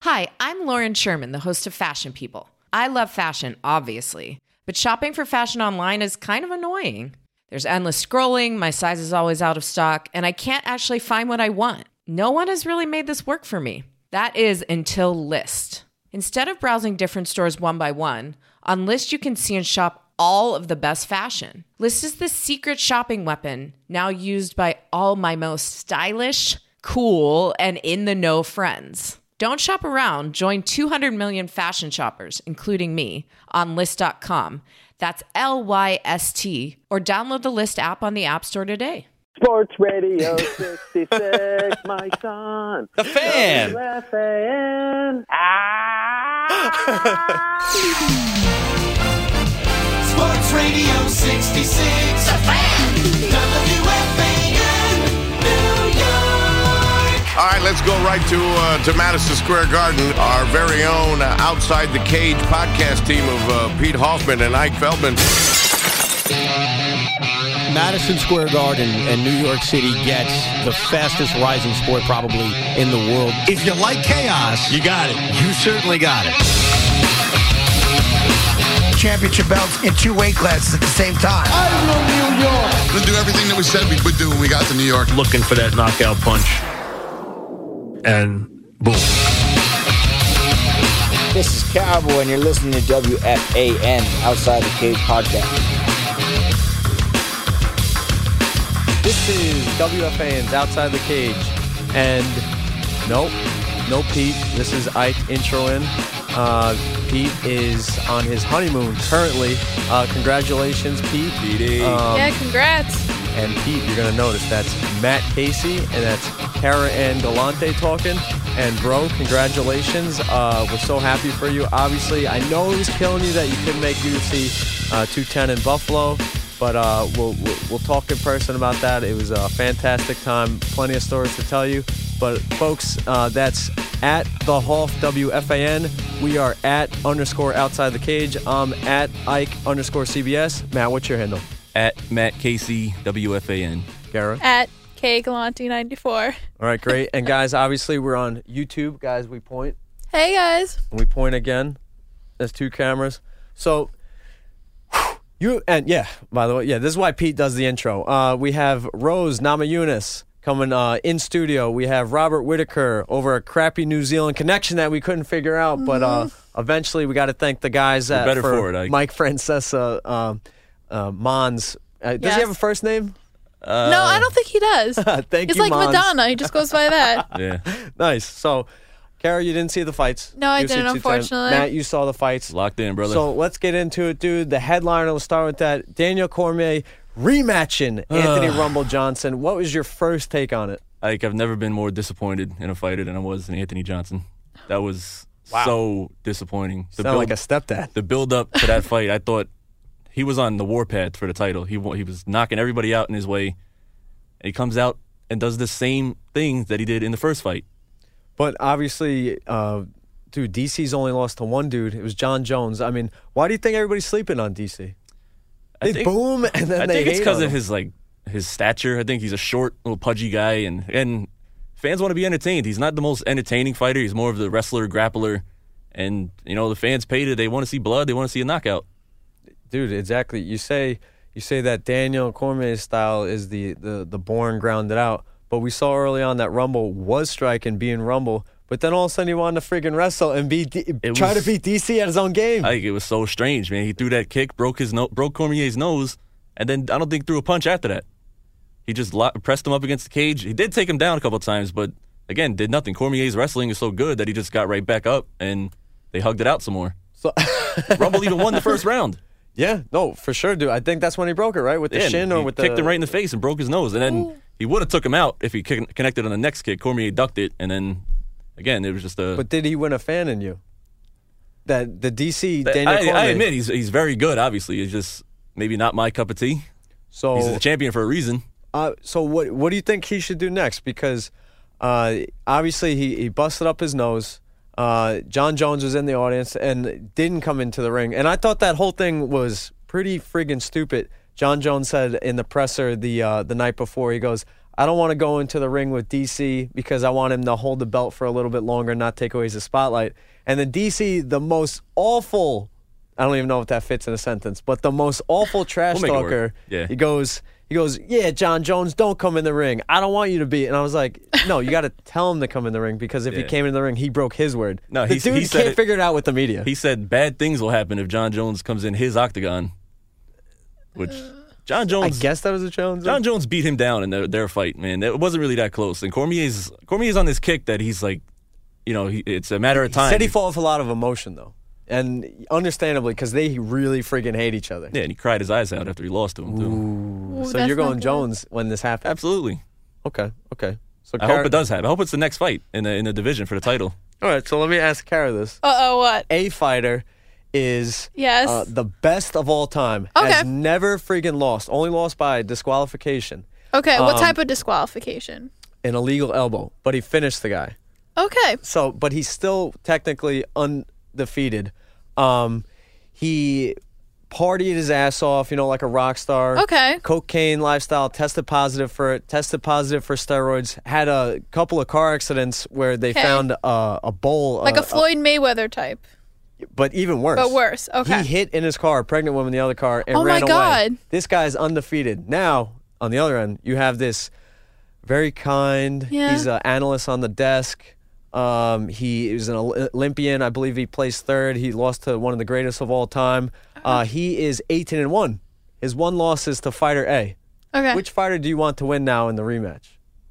Hi, I'm Lauren Sherman, the host of Fashion People. I love fashion, obviously, but shopping for fashion online is kind of annoying. There's endless scrolling, my size is always out of stock, and I can't actually find what I want. No one has really made this work for me. That is until Lyst. Instead of browsing different stores one by one, on Lyst you can see and shop all of the best fashion. Lyst is the secret shopping weapon, now used by all my most stylish, cool, and in-the-know friends. Don't shop around. Join 200 million fashion shoppers, including me, on Lyst.com. That's Lyst, or download the Lyst app on the App Store today. Sports Radio 66, my son. The Fan. WFAN. Sports Radio 66, The Fan. WFAN, New York. All right, let's go right to Madison Square Garden. Our very own Outside the Cage podcast team of Pete Hoffman and Ike Feldman. Madison Square Garden and New York City gets the fastest rising sport probably in the world. If you like chaos, You got it. you certainly got it. Championship belts in 2 weight classes at the same time. We'll do everything that we said we would do when we got to New York. Looking for that knockout punch. And boom. This is Cowboy, and you're listening to WFAN, Outside the Cage podcast. This is WFAN's Outside the Cage. And no Pete. This is Ike introing. Pete is on his honeymoon currently. Congratulations, Pete. Yeah, congrats. And Pete, you're going to notice that's Matt Casey and that's Cara Ann Galante talking. And bro, congratulations. We're so happy for you. Obviously, I know it was killing you that you couldn't make UFC 210 in Buffalo. But we'll talk in person about that. It was a fantastic time. Plenty of stories to tell you. But folks, that's at the Hoff WFAN. We are at _ Outside the Cage. I'm at Ike _ CBS. Matt, what's your handle? At Matt Casey, WFAN. Gara? At K Galante 94. All right, great. And guys, obviously we're on YouTube. Guys, we point. Hey guys. And we point again. There's 2 cameras. So by the way, this is why Pete does the intro. We have Rose Namajunas coming in studio. We have Robert Whitaker over a crappy New Zealand connection that we couldn't figure out, but eventually we got to thank the guys for it, Mike Francesa, Mons. Does he have a first name? No, I don't think he does. Thank He's you, like Mons. Madonna. He just goes by that. Yeah. Nice. So, Cara, you didn't see the fights. No, I UFC didn't, 210. unfortunately. Matt, you saw the fights. Locked in, brother. So let's get into it, dude. The headliner, let's start with that. Daniel Cormier rematching Anthony Rumble Johnson. What was your first take on it? I've never been more disappointed in a fighter than I was in Anthony Johnson. That was so disappointing. Sound like a stepdad. The build-up to that fight, I thought he was on the warpath for the title. He was knocking everybody out in his way. And he comes out and does the same thing that he did in the first fight. But obviously, dude, DC's only lost to one dude. It was John Jones. I mean, why do you think everybody's sleeping on DC? They boom, and then I they think it's hate because on of him. his stature. I think he's a short, little pudgy guy, and fans want to be entertained. He's not the most entertaining fighter. He's more of the wrestler, grappler, and the fans paid it. They want to see blood. They want to see a knockout. Dude, exactly. You say that Daniel Cormier's style is the born grounded out. But we saw early on that Rumble was striking, being Rumble. But then all of a sudden he wanted to friggin' wrestle and try to beat DC at his own game. It was so strange, man. He threw that kick, broke Cormier's nose, and then I don't think threw a punch after that. He just pressed him up against the cage. He did take him down a couple of times, but again, did nothing. Cormier's wrestling is so good that he just got right back up, and they hugged it out some more. So Rumble even won the first round. Yeah, no, for sure, dude. I think that's when he broke it, right? With the shin or with the... He kicked him right in the face and broke his nose. And then he would have took him out if he connected on the next kick. Cormier ducked it, and then, again, it was just a... But did he win a fan in you? That the DC, Daniel Cormier... I admit, he's very good, obviously. It's just maybe not my cup of tea. So he's a champion for a reason. So what do you think he should do next? Because obviously he busted up his nose. John Jones was in the audience and didn't come into the ring. And I thought that whole thing was pretty friggin' stupid. John Jones said in the presser the night before, he goes, I don't want to go into the ring with DC because I want him to hold the belt for a little bit longer and not take away his spotlight. And then DC, the most awful, I don't even know if that fits in a sentence, but the most awful trash We'll make it talker, work. Yeah. he goes, yeah, John Jones, don't come in the ring. I don't want you to be. And I was like, no, you got to tell him to come in the ring because if he came in the ring, he broke his word. No, the he dude said can't figure it out with the media. He said bad things will happen if John Jones comes in his octagon, which John Jones. I guess that was a Jones. John Jones beat him down in their fight, man. It wasn't really that close. And Cormier's on this kick that he's like, it's a matter of time. He said he fought with a lot of emotion, though. And understandably, because they really friggin' hate each other. Yeah, and he cried his eyes out after he lost to him, too. Ooh, so you're going Jones when this happens? Absolutely. Okay. So I hope it does happen. I hope it's the next fight in the division for the title. All right, so let me ask Kara this. What? A fighter is Yes. the best of all time. Okay. Has never friggin' lost. Only lost by disqualification. Okay, what type of disqualification? An illegal elbow. But he finished the guy. Okay. So, but he's still technically undefeated. He partied his ass off, like a rock star. Okay. Cocaine lifestyle, tested positive for it, tested positive for steroids, had a couple of car accidents where they found a bowl. Like a Floyd Mayweather type. But even worse. But worse, okay. He hit in his car, a pregnant woman in the other car, and Oh ran my away. God. This guy's undefeated. Now, on the other end, you have this very kind, he's an analyst on the desk. He is an Olympian. I believe he placed third. He lost to one of the greatest of all time. He is 18-1. His one loss is to fighter A. Okay. Which fighter do you want to win now in the rematch?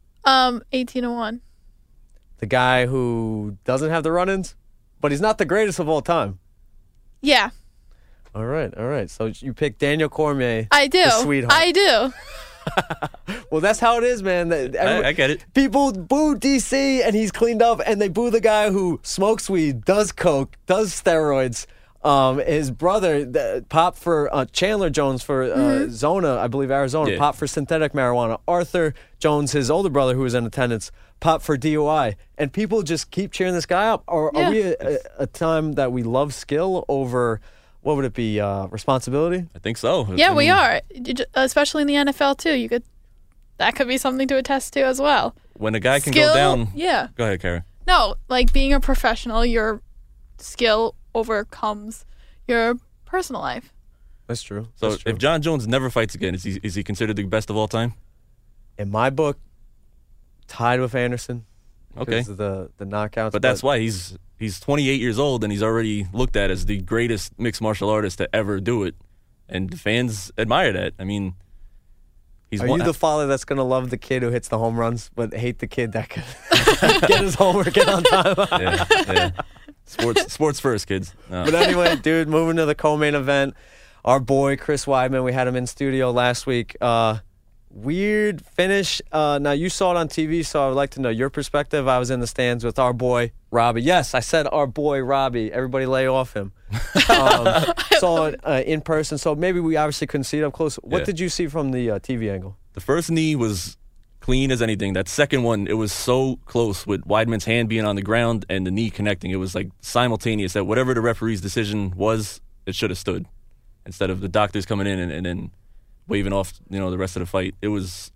18-1. The guy who doesn't have the run-ins, but he's not the greatest of all time. Yeah. All right. So you pick Daniel Cormier. I do. The sweetheart. I do. Well, that's how it is, man. I get it. People boo DC, and he's cleaned up, and they boo the guy who smokes weed, does coke, does steroids. His brother popped for Chandler Jones for Zona, I believe Arizona, popped for synthetic marijuana. Arthur Jones, his older brother who was in attendance, popped for DUI. And people just keep cheering this guy up. Are we a time that we love skill over... What would it be? Responsibility? I think so. Yeah, we are. Especially in the NFL, too. That could be something to attest to as well. When a guy can Skill, go down... Yeah. Go ahead, Kara. No, like being a professional, your skill overcomes your personal life. That's true. So if John Jones never fights again, is he considered the best of all time? In my book, tied with Anderson. Okay. Because of the knockouts. But that's why he's 28 years old and he's already looked at as the greatest mixed martial artist to ever do it. And the fans admire that. I mean, Are you the father that's going to love the kid who hits the home runs, but hate the kid that can get his homework in on time? Yeah. Sports first, kids. No. But anyway, dude, moving to the co-main event. Our boy, Chris Weidman, we had him in studio last week. Weird finish. Now, you saw it on TV, so I would like to know your perspective. I was in the stands with our boy, Robbie. Yes, I said our boy, Robbie. Everybody lay off him. Saw it in person, so maybe we obviously couldn't see it up close. What did you see from the TV angle? The first knee was clean as anything. That second one, it was so close with Weidman's hand being on the ground and the knee connecting. It was like simultaneous that whatever the referee's decision was, it should have stood instead of the doctors coming in and then waving off, the rest of the fight. It was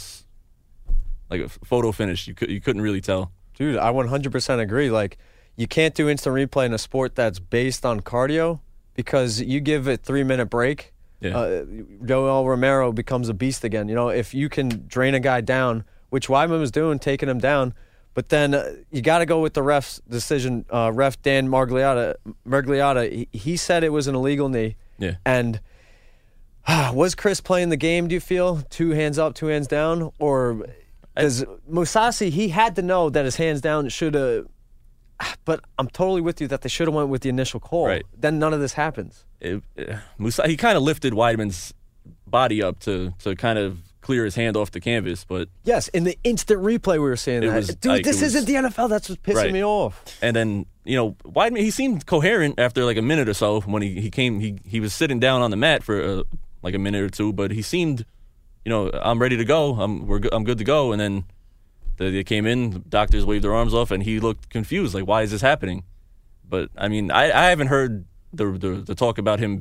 like a photo finish. You couldn't really tell. Dude, I 100% agree. Like, you can't do instant replay in a sport that's based on cardio because you give it 3-minute break. Yeah. Joel Romero becomes a beast again. If you can drain a guy down, which Weidman was doing, taking him down, but then you got to go with the ref's decision. Ref Dan Mergliotta, he said it was an illegal knee. Yeah. And was Chris playing the game, do you feel? 2 hands up, 2 hands down? Or because Mousasi, he had to know that his hands down should have... But I'm totally with you that they should have went with the initial call. Right. Then none of this happens. He kind of lifted Weidman's body up to kind of clear his hand off the canvas, but... Yes, in the instant replay we were seeing that. Dude, this isn't the NFL. That's what's pissing me off. And then, Weidman, he seemed coherent after like a minute or so when he came. He was sitting down on the mat for like a minute or two, but he seemed, I'm ready to go. I'm good to go. And then they came in, the doctors waved their arms off, and he looked confused. Like, why is this happening? But I mean, I haven't heard the talk about him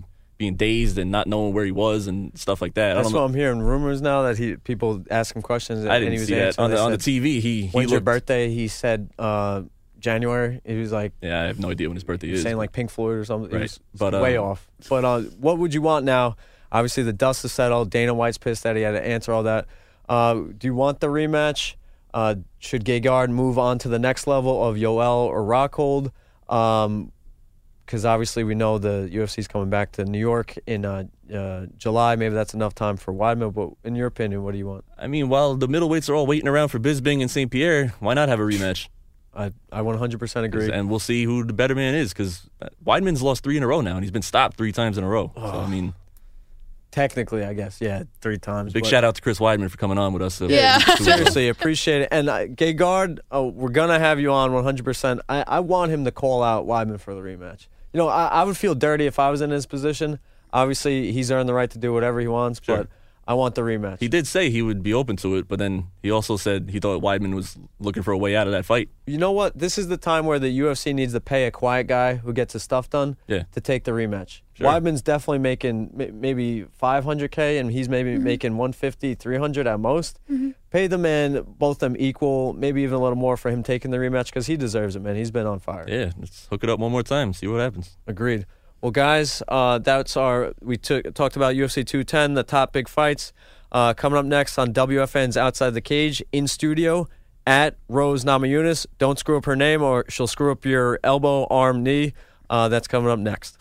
being dazed and not knowing where he was and stuff like that. That's what I'm hearing rumors now that people ask him questions. I didn't see that on the TV. He when's your birthday? He said January. He was like, yeah, I have no idea when his birthday is. Saying like Pink Floyd or something. Right, but way off. But what would you want now? Obviously, the dust is settled. Dana White's pissed that he had to answer all that. Do you want the rematch? Should Gegard move on to the next level of Yoel or Rockhold? Because obviously we know the UFC's coming back to New York in July. Maybe that's enough time for Weidman. But in your opinion, what do you want? I mean, while the middleweights are all waiting around for Bisping and St. Pierre, why not have a rematch? I 100% agree. And we'll see who the better man is, because Weidman's lost 3 in a row now, and he's been stopped 3 times in a row. So, I mean... Technically, I guess, 3 times. Big shout out to Chris Weidman for coming on with us. Seriously, appreciate it. And Gegard, we're going to have you on 100%. I want him to call out Weidman for the rematch. You know, I would feel dirty if I was in his position. Obviously, he's earned the right to do whatever he wants, but I want the rematch. He did say he would be open to it, but then he also said he thought Weidman was looking for a way out of that fight. You know what? This is the time where the UFC needs to pay a quiet guy who gets his stuff done to take the rematch. Sure. Weidman's definitely making maybe $500K, and he's maybe making $150, $300 at most. Pay the man, both them equal, maybe even a little more for him taking the rematch, because he deserves it, man. He's been on fire. Yeah, let's hook it up one more time, see what happens. Agreed. Well, guys, that's we talked about UFC 210, the top big fights. Coming up next on WFN's Outside the Cage, in studio at Rose Namajunas. Don't screw up her name or she'll screw up your elbow, arm, knee. That's coming up next.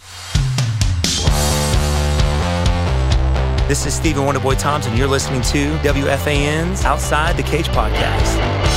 This is Stephen Wonderboy Thompson. You're listening to WFAN's Outside the Cage podcast.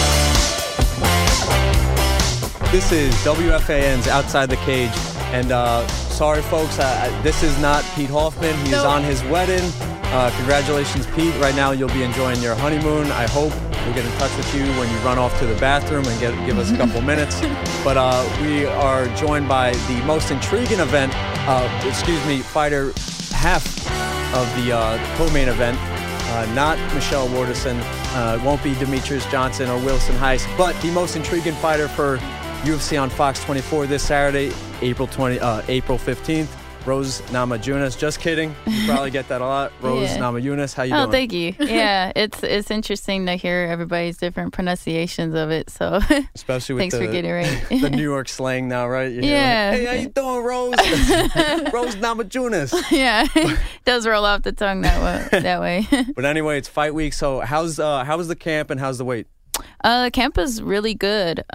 This is WFAN's Outside the Cage. And sorry, folks, this is not Pete Hoffman. He's on his wedding. Congratulations, Pete. Right now, you'll be enjoying your honeymoon. I hope we'll get in touch with you when you run off to the bathroom and give us a couple minutes. But we are joined by the most intriguing event, fighter half of the co-main event. Not Michelle Waterson. It won't be Demetrius Johnson or Wilson Heiss, but the most intriguing fighter for UFC on Fox 24 this Saturday, April 15th. Rose Namajunas. Just kidding. You probably get that a lot. Rose Namajunas. How you doing? Oh, thank you. Yeah, it's interesting to hear everybody's different pronunciations of it. So, especially with thanks for getting it right. The New York slang now, right? You're yeah. Like, hey, how you doing, Rose? Rose Namajunas. Yeah, it does roll off the tongue that way. But anyway, it's fight week. So how was the camp and how's the weight? The camp is really good.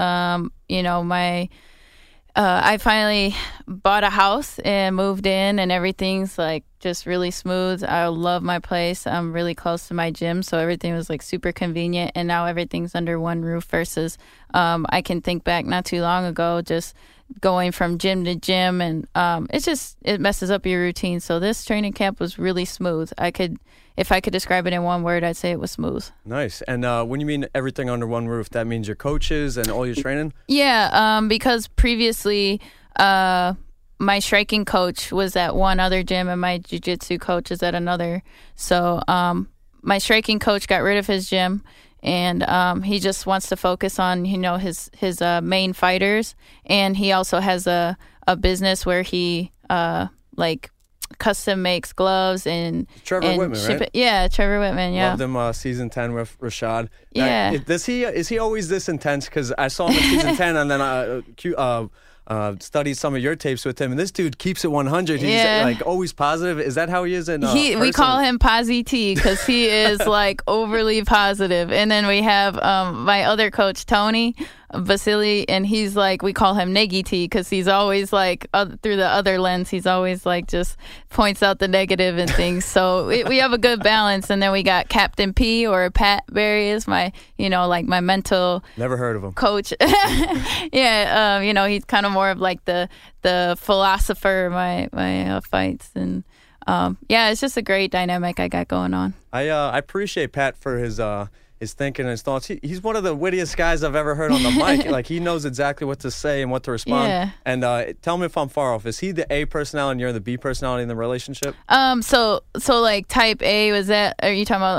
I finally bought a house and moved in, and everything's like just really smooth. I love my place. I'm really close to my gym, so everything was like super convenient. And now everything's under one roof versus I can think back not too long ago, just going from gym to gym, and it messes up your routine. So this training camp was really smooth. If I could describe it in one word, I'd say it was smooth. Nice. And when you mean everything under one roof, that means your coaches and all your training? Yeah, because previously my striking coach was at one other gym and my jiu-jitsu coach is at another. So my striking coach got rid of his gym, and he just wants to focus on his main fighters. And he also has a business where he custom makes gloves and Trevor Whitman, ship right? it. Yeah, Trevor Whitman. Yeah, loved him season 10 with Rashad. Yeah, is he always this intense? Because I saw him in season 10, and then I studied some of your tapes with him, and this dude keeps it 100. He's like always positive. Is that how he is in? We call him Posy T because he is like overly positive. And then we have my other coach Tony Vasily, and he's like, we call him Negi T because he's always like through the other lens, he's always like just points out the negative and things. So we have a good balance. And then we got Captain P, or Pat Barry is my my mental never heard of him coach. Yeah, he's kind of more of like the philosopher of my fights, and it's just a great dynamic I got going on. I appreciate Pat for his thinking and his thoughts. He's one of the wittiest guys I've ever heard on the mic. Like, he knows exactly what to say and what to respond. Yeah. And tell me if I'm far off. Is he the A personality and you're the B personality in the relationship? So like type A, was that? Are you talking about like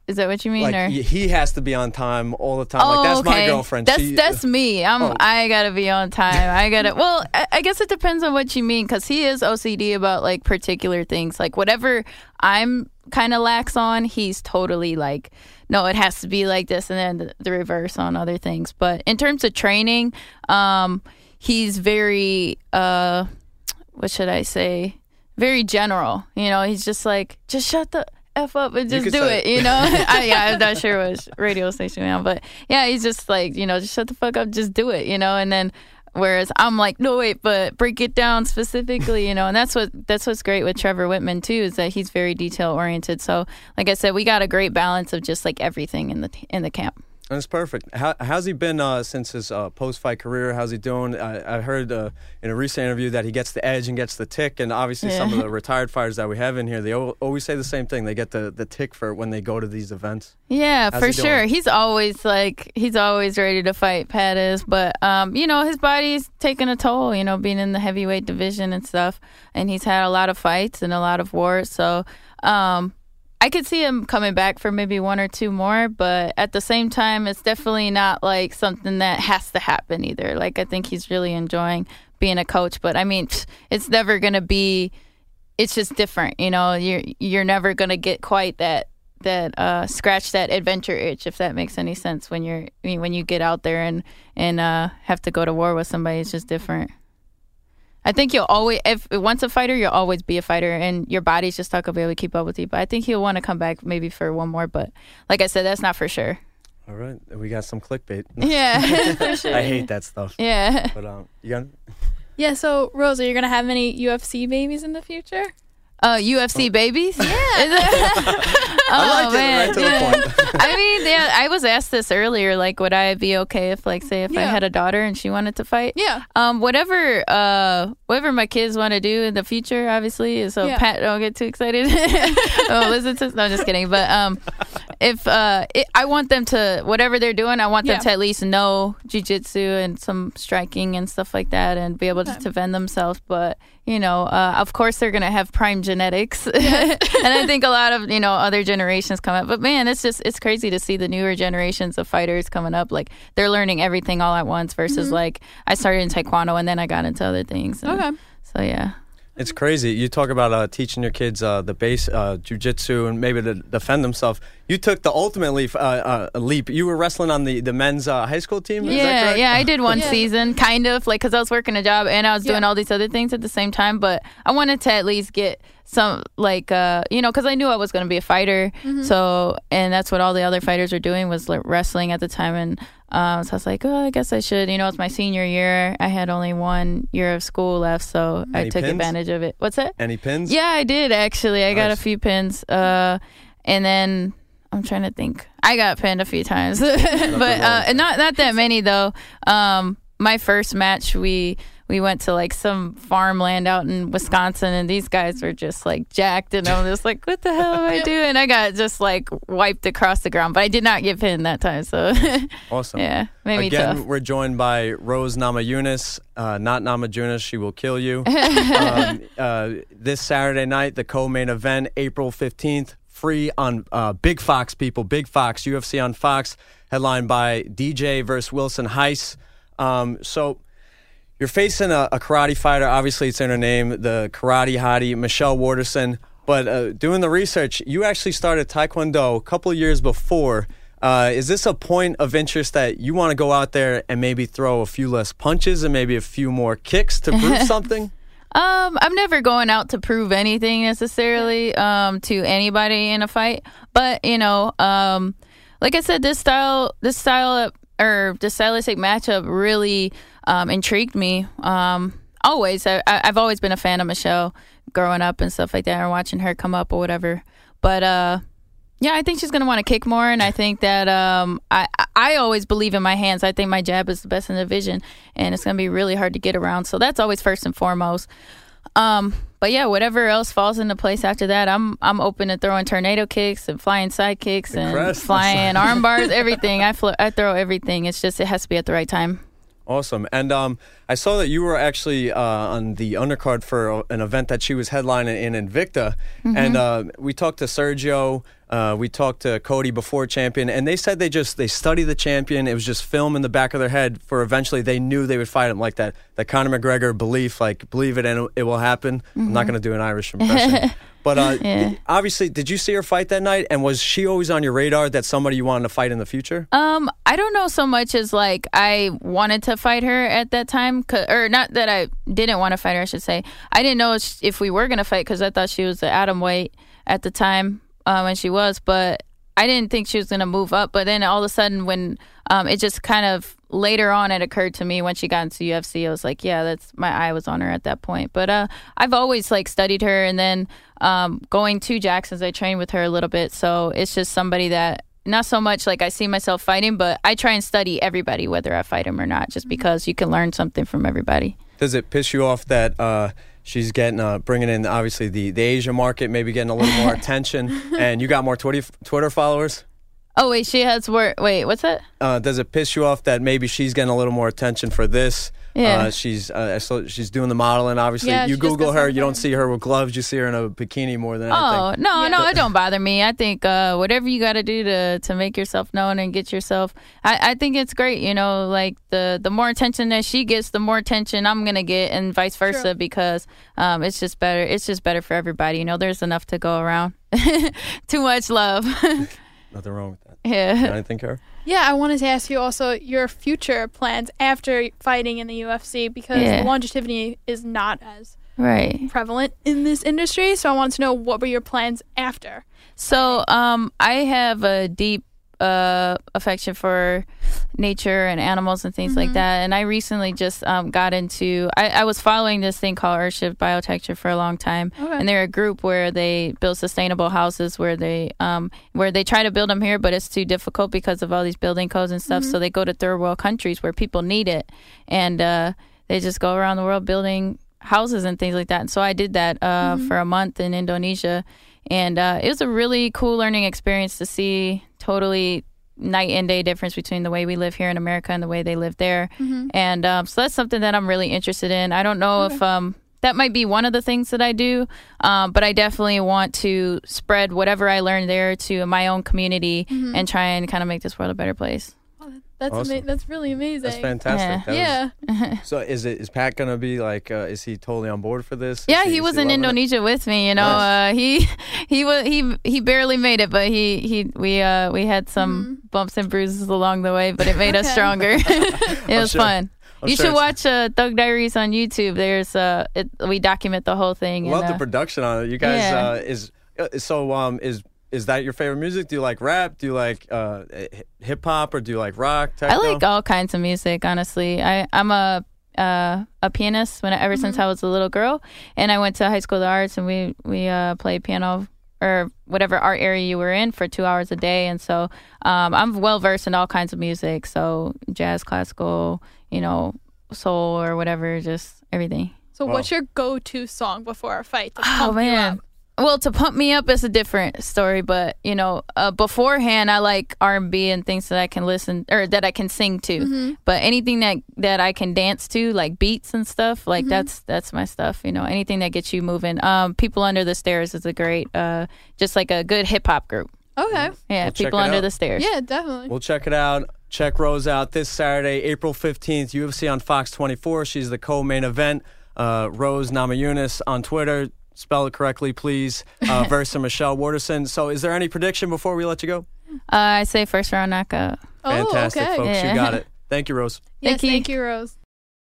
Is that what you mean? Like or? he has to be on time all the time. Like that's my girlfriend. That's me. I gotta be on time. Well, I guess it depends on what you mean, because he is OCD about like particular things. Like whatever I'm kind of lax on, he's totally like, no, it has to be like this, and then the reverse on other things. But in terms of training, he's very what should I say? Very general. You know, he's just like, just shut the F up and just do it, you know? I'm not sure what radio station now, but yeah, he's just like, you know, just shut the fuck up, just do it, you know? And then whereas I'm like, no, wait, but break it down specifically, you know? And that's what's great with Trevor Whitman too, is that he's very detail oriented. So like I said, we got a great balance of just like everything in the camp. That's perfect. How's he been since his post-fight career? How's he doing? I heard in a recent interview that he gets the edge and gets the tick, and obviously some of the retired fighters that we have in here, they always say the same thing. They get the tick for when they go to these events. Yeah, for sure. He's always ready to fight, Pat is. But, you know, his body's taking a toll, you know, being in the heavyweight division and stuff. And he's had a lot of fights and a lot of wars. So, I could see him coming back for maybe one or two more, but at the same time, it's definitely not like something that has to happen either. Like, I think he's really enjoying being a coach, but I mean, it's never going to be, it's just different. You know, you're never going to get quite that scratch that adventure itch, if that makes any sense. When you get out there and have to go to war with somebody, it's just different. I think you'll always, if once a fighter, you'll always be a fighter, and your body's just not going to be able to keep up with you. But I think he'll want to come back maybe for one more. But like I said, that's not for sure. All right. We got some clickbait. Yeah, for sure. I hate that stuff. Yeah. But you got... Yeah, so, Rose, are you going to have any UFC babies in the future? UFC babies? Yeah. I liked it right to the point. I mean, yeah, I was asked this earlier, like, would I be okay if, like, say, if I had a daughter and she wanted to fight? Yeah. Whatever my kids want to do in the future, obviously, so Pat, don't get too excited. Listen to, no, I'm just kidding. But if I want them to, whatever they're doing, I want them to at least know jiu-jitsu and some striking and stuff like that, and be able to defend themselves. But, you know, of course they're going to have prime genetics. And I think a lot of, you know, other generations come up. But, man, it's crazy to see the newer generations of fighters coming up. Like, they're learning everything all at once versus, like, I started in Taekwondo and then I got into other things. And so, yeah. It's crazy. You talk about teaching your kids the base jiu-jitsu and maybe to defend themselves. You took the ultimate leap. You were wrestling on the men's high school team? Is that correct? Yeah, I did one season, kind of, like, because I was working a job and I was doing all these other things at the same time. But I wanted to at least get some, like, you know, because I knew I was going to be a fighter. So, and that's what all the other fighters were doing, was like, wrestling at the time. And so I was like, oh, I guess I should. You know, it's my senior year. I had only 1 year of school left, so I took advantage of it. What's that? Any pins? Yeah, I did, actually. I got a few pins. And then I'm trying to think. I got pinned a few times. But not that many, though. My first match, we went to, like, some farmland out in Wisconsin, and these guys were just, like, jacked, and I'm just like, what the hell am I doing? I got just, like, wiped across the ground, but I did not get pinned that time, so. Awesome. Yeah, made me Again, tough. we're joined by Rose Namajunas, not Namajunas, she will kill you. This Saturday night, the co-main event, April 15th, free on Big Fox, people, Big Fox, UFC on Fox, headlined by DJ versus Wilson Heiss. So you're facing a karate fighter. Obviously, it's in her name, the karate hottie, Michelle Waterson. But doing the research, you actually started Taekwondo a couple of years before. Is this a point of interest that you want to go out there and maybe throw a few less punches and maybe a few more kicks to prove something? I'm never going out to prove anything necessarily to anybody in a fight. But, you know, like I said, this stylistic matchup really intrigued me. Always. I've always been a fan of Michelle growing up and stuff like that, or watching her come up or whatever. But yeah, I think she's going to want to kick more, and I think that I always believe in my hands. I think my jab is the best in the division, and it's going to be really hard to get around. So that's always first and foremost. But yeah, whatever else falls into place after that, I'm open to throwing tornado kicks and flying side kicks and flying arm bars, everything. I throw everything. It's just, it has to be at the right time. Awesome. And I saw that you were actually on the undercard for an event that she was headlining in Invicta. And we talked to Sergio We talked to Cody before Champion, and they said they study the Champion. It was just film in the back of their head for eventually they knew they would fight him, like that Conor McGregor belief, like believe it and it will happen. I'm not going to do an Irish impression. But obviously, did you see her fight that night? And was she always on your radar that somebody you wanted to fight in the future? I don't know so much as like I wanted to fight her at that time, or not that I didn't want to fight her, I should say. I didn't know if we were going to fight because I thought she was the atom weight at the time, and she was, but I didn't think she was going to move up. But then all of a sudden when it just kind of later on it occurred to me when she got into UFC, I was like, yeah, that's my eye was on her at that point. But I've always like studied her, and then going to Jackson's, I trained with her a little bit. So it's just somebody that not so much like I see myself fighting, but I try and study everybody, whether I fight them or not, just because you can learn something from everybody. Does it piss you off that she's getting bringing in obviously the Asia market, maybe getting a little more attention, and you got more Twitter followers? Oh, wait, she has more. Wait, what's that? Does it piss you off that maybe she's getting a little more attention for this? Yeah. She's doing the modeling, obviously. Yeah, you she just Google does her, something. you don't see her with gloves, you see her in a bikini more than Oh, anything. no, it don't bother me. I think whatever you got to do to make yourself known and get yourself, I think it's great, you know, like the more attention that she gets, the more attention I'm going to get, and vice versa, because it's just better. It's just better for everybody. You know, there's enough to go around. Too much love. Nothing wrong with that. Yeah. Anything, Kara? Yeah, I wanted to ask you also your future plans after fighting in the UFC, because longevity is not as prevalent in this industry. So I wanted to know, what were your plans after? So I have a deep affection for nature and animals and things like that. And I recently just got into, I was following this thing called Earthshift Biotecture for a long time. Okay. And they're a group where they build sustainable houses where they try to build them here, but it's too difficult because of all these building codes and stuff. So they go to third world countries where people need it. And they just go around the world building houses and things like that. And so I did that for a month in Indonesia. And it was a really cool learning experience to see totally night and day difference between the way we live here in America and the way they live there. And so that's something that I'm really interested in. I don't know if that might be one of the things that I do, but I definitely want to spread whatever I learned there to my own community and try and kind of make this world a better place. That's Awesome. that's really amazing. That's fantastic. Yeah. So is Pat going to be like, is he totally on board for this? Yeah, he was in Indonesia with me. You know, Nice. he barely made it, but we had some bumps and bruises along the way, but it made us stronger. It was fun. You should watch Thug Diaries on YouTube. There's we document the whole thing. Love and, the production on it. You guys is that your favorite music? Do you like rap? Do you like hip hop, or do you like rock, techno? I like all kinds of music, honestly. I'm a pianist ever since I was a little girl, and I went to High School of the Arts, and we played piano or whatever art area you were in for 2 hours a day, and so I'm well versed in all kinds of music, so jazz, classical, you know, soul or whatever, just everything. So what's your go-to song before a fight to Oh pump you man. up? Well, to pump me up is a different story, but you know, beforehand I like R&B and things that I can listen or that I can sing to. But anything that I can dance to, like beats and stuff, like that's my stuff. You know, anything that gets you moving. People Under the Stairs is a great, just like a good hip hop group. Okay. Yeah, We'll check People it Under out. the Stairs. Yeah, definitely. We'll check it out. Check Rose out this Saturday, April 15th, UFC on Fox 24. She's the co-main event. Rose Namajunas on Twitter. Spell it correctly, please. Versus Michelle Waterson. So is there any prediction before we let you go? I say first round knockout. Fantastic, okay. folks. Yeah. You got it. Thank you, Rose. Yes, Thank you. thank you, Rose.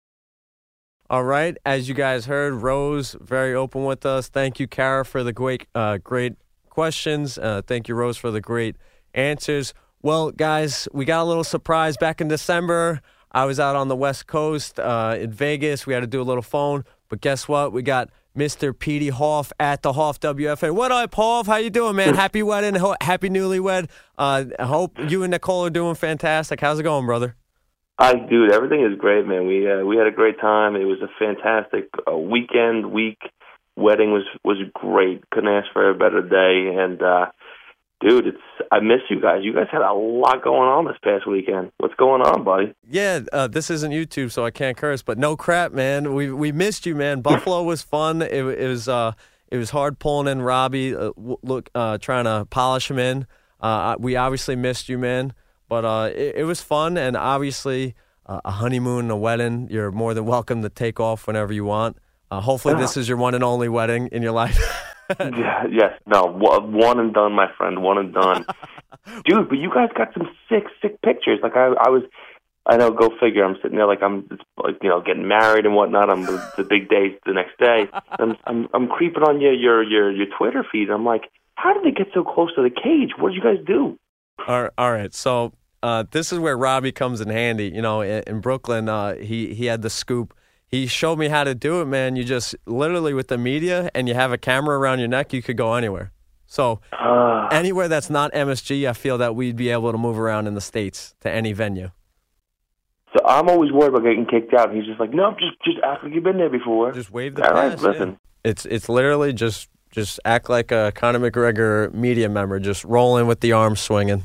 All right. As you guys heard, Rose very open with us. Thank you, Kara, for the great questions. Thank you, Rose, for the great answers. Well, guys, we got a little surprise back in December. I was out on the West Coast in Vegas. We had to do a little phone. But guess what? We got Mr. Petey Hoff at the Hoff WFA. What up, Hoff? How you doing, man? Happy wedding. Happy newlywed. I hope you and Nicole are doing fantastic. How's it going, brother? Dude, everything is great, man. We had a great time. It was a fantastic week. Wedding was great. Couldn't ask for a better day. And dude, I miss you guys. You guys had a lot going on this past weekend. What's going on, buddy? Yeah, this isn't YouTube, so I can't curse. But no crap, man. We missed you, man. Buffalo was fun. It It was hard pulling in Robbie, trying to polish him in. We obviously missed you, man. But it was fun, and obviously a honeymoon, a wedding, you're more than welcome to take off whenever you want. Hopefully this is your one and only wedding in your life. Yes. No, one and done, my friend, one and done. Dude, but you guys got some sick pictures. Like I know, go figure. I'm sitting there like I'm, getting married and whatnot. I'm the big day the next day. I'm creeping on your Twitter feed. I'm like, how did they get so close to the cage? What did you guys do? All right. So this is where Robbie comes in handy. In Brooklyn, he had the scoop. He showed me how to do it, man. You just literally with the media and you have a camera around your neck, you could go anywhere. So anywhere that's not MSG, I feel that we'd be able to move around in the States to any venue. So I'm always worried about getting kicked out. And he's just like, no, just act like you've been there before. Just wave the pass. All right, listen. Yeah. It's literally just act like a Conor McGregor media member, just roll in with the arms swinging,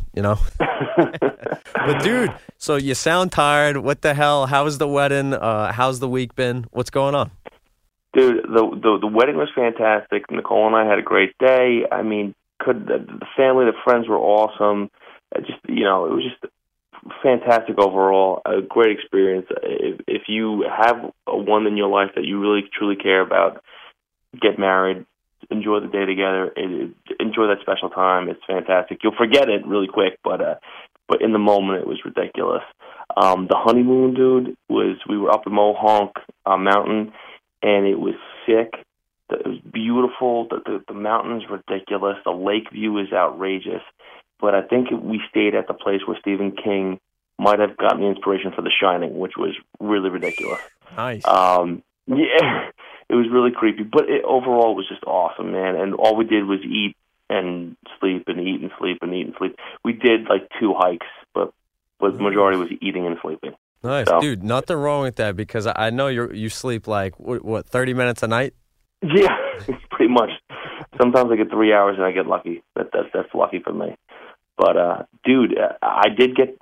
But, dude, so you sound tired. What the hell? How was the wedding? How's the week been? What's going on? Dude, the wedding was fantastic. Nicole and I had a great day. I mean, the family, the friends were awesome. It was just fantastic overall. A great experience. If you have one in your life that you really, truly care about, get married. Enjoy the day together. Enjoy that special time. It's fantastic. You'll forget it really quick, but in the moment, it was ridiculous. The honeymoon, dude, we were up in Mohonk Mountain, and it was sick. It was beautiful. The mountain's ridiculous. The lake view is outrageous. But I think we stayed at the place where Stephen King might have gotten the inspiration for The Shining, which was really ridiculous. Nice. Yeah. It was really creepy, but overall it was just awesome, man. And all we did was eat and sleep and eat and sleep and eat and sleep. We did like 2 hikes, but the majority was eating and sleeping. Nice, so. Dude. Nothing wrong with that because I know you sleep like what 30 minutes a night. Yeah, pretty much. Sometimes I get 3 hours and I get lucky. That's lucky for me. But dude, I did get.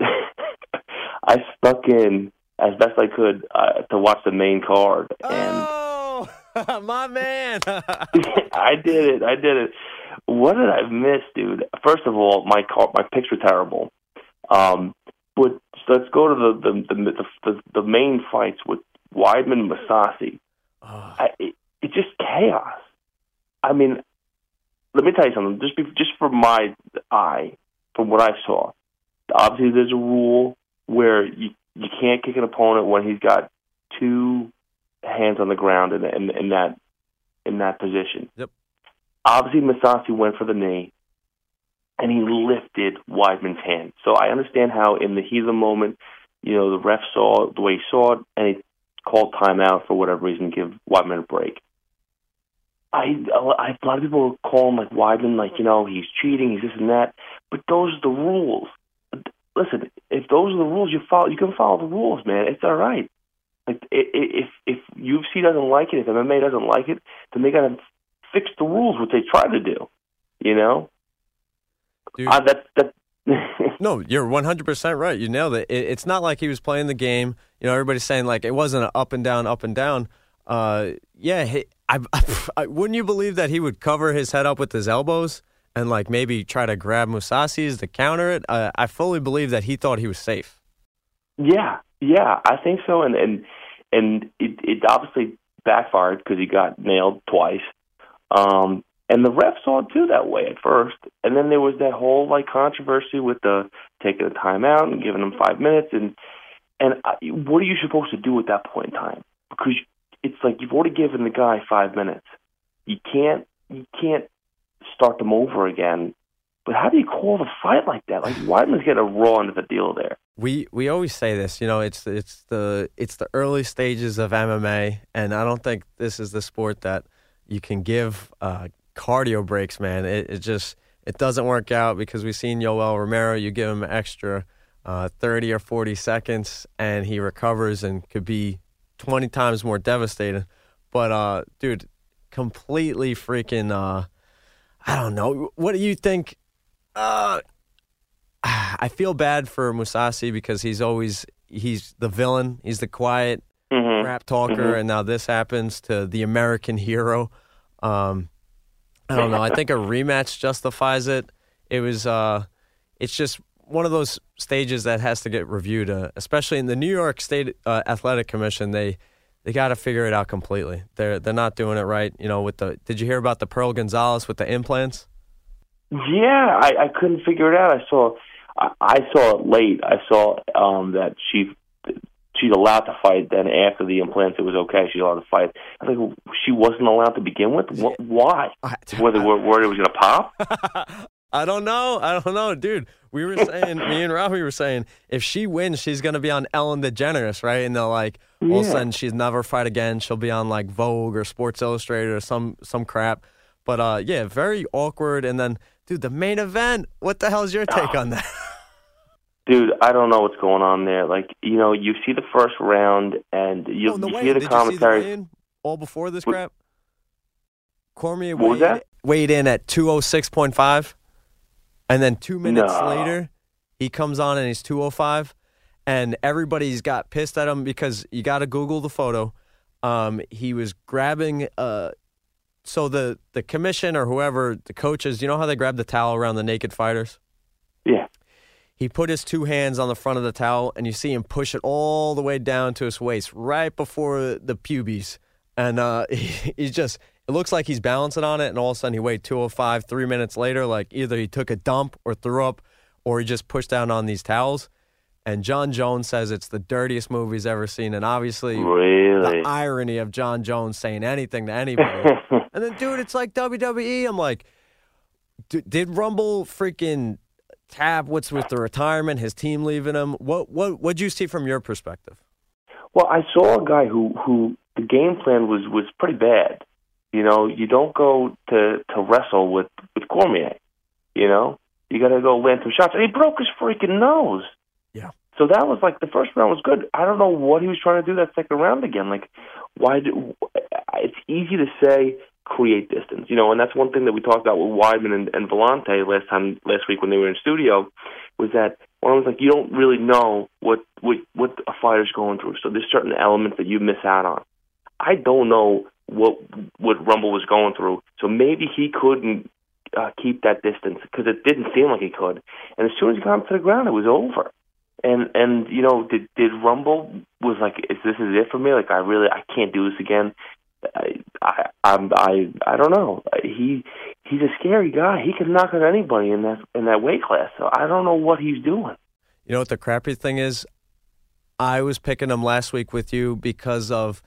I snuck in as best I could to watch the main card and. My man. I did it. What did I miss, dude? First of all, my picks were terrible. But let's go to the main fights with Weidman and Mousasi. It's just chaos. I mean, let me tell you something. Just from my eye, from what I saw, obviously there's a rule where you can't kick an opponent when he's got 2 hands on the ground in that position. Yep. Obviously, Mousasi went for the knee, and he lifted Weidman's hand. So I understand how, in the heat of the moment, the ref saw the way he saw it, and he called timeout for whatever reason, give Weidman a break. A lot of people call him like Weidman, he's cheating, he's this and that, but those are the rules. Listen, if those are the rules you can follow the rules, man. It's all right. Like if UFC doesn't like it, if MMA doesn't like it, then they gotta fix the rules, which they try to do. Dude, no, you're 100% right. You nailed it. It's not like he was playing the game. Everybody's saying like it wasn't an up and down. Wouldn't you believe that he would cover his head up with his elbows and like maybe try to grab Mousasi's to counter it? I fully believe that he thought he was safe. Yeah, I think so, and it obviously backfired because he got nailed twice, and the ref saw it too that way at first, and then there was that whole controversy with the taking a timeout and giving him 5 minutes, and what are you supposed to do at that point in time? Because it's like you've already given the guy 5 minutes, you can't start them over again. But how do you call the fight like that? Like Weidman's getting a raw into the deal there. We always say this, it's the early stages of MMA, and I don't think this is the sport that you can give cardio breaks, man. It doesn't work out because we've seen Yoel Romero. You give him extra 30 or 40 seconds, and he recovers and could be 20 times more devastating. But dude, completely freaking. I don't know. What do you think? I feel bad for Mousasi because he's the villain. He's the quiet rap talker, and now this happens to the American hero. I don't know. I think a rematch justifies it. It was. It's just one of those stages that has to get reviewed, especially in the New York State Athletic Commission. They got to figure it out completely. They're not doing it right. You know, did you hear about the Pearl Gonzalez with the implants? Yeah, I couldn't figure it out. I saw it late. I saw that she's allowed to fight. Then after the implants, it was okay. She's allowed to fight. I think she wasn't allowed to begin with. Why? Whether word it was going to pop? I don't know, dude. We were saying, me and Robbie were saying, if she wins, she's going to be on Ellen DeGeneres, right? And they'll all of a sudden she's never fight again. She'll be on Vogue or Sports Illustrated or some crap. But very awkward. And then, dude, the main event. What the hell is your take on that? Dude, I don't know what's going on there. You see the first round and you hear the commentary. Did you see the weigh-in all before this crap? Cormier weighed in at 206.5. And then 2 minutes later, he comes on and he's 205. And everybody's got pissed at him because you got to Google the photo. He was grabbing, so the commission or whoever, the coaches, you know how they grab the towel around the naked fighters? Yeah. He put his two hands on the front of the towel, and you see him push it all the way down to his waist, right before the pubes. And he's just... It looks like he's balancing on it, and all of a sudden he weighed 205. 3 minutes later, either he took a dump or threw up, or he just pushed down on these towels. And John Jones says it's the dirtiest move he's ever seen. And obviously, the irony of John Jones saying anything to anybody. And then, dude, it's like WWE. I'm like, did Rumble freaking tap? What's with the retirement? His team leaving him? What'd you see from your perspective? Well, I saw a guy who the game plan was pretty bad. You know, you don't go to wrestle with Cormier. You know, you got to go land some shots. And he broke his freaking nose. Yeah. So that was the first round was good. I don't know what he was trying to do that second round again. It's easy to say create distance, you know, and that's one thing that we talked about with Weidman and Vellante last week when they were in studio, was that one was you don't really know what a fighter's going through. So there's certain elements that you miss out on. I don't know what Rumble was going through. So maybe he couldn't keep that distance because it didn't seem like he could. And as soon as he got to the ground, it was over. And you know, did Rumble was is this is it for me? I can't do this again. I don't know. He's a scary guy. He can knock out anybody in that weight class. So I don't know what he's doing. You know what the crappy thing is? I was picking him last week with you because of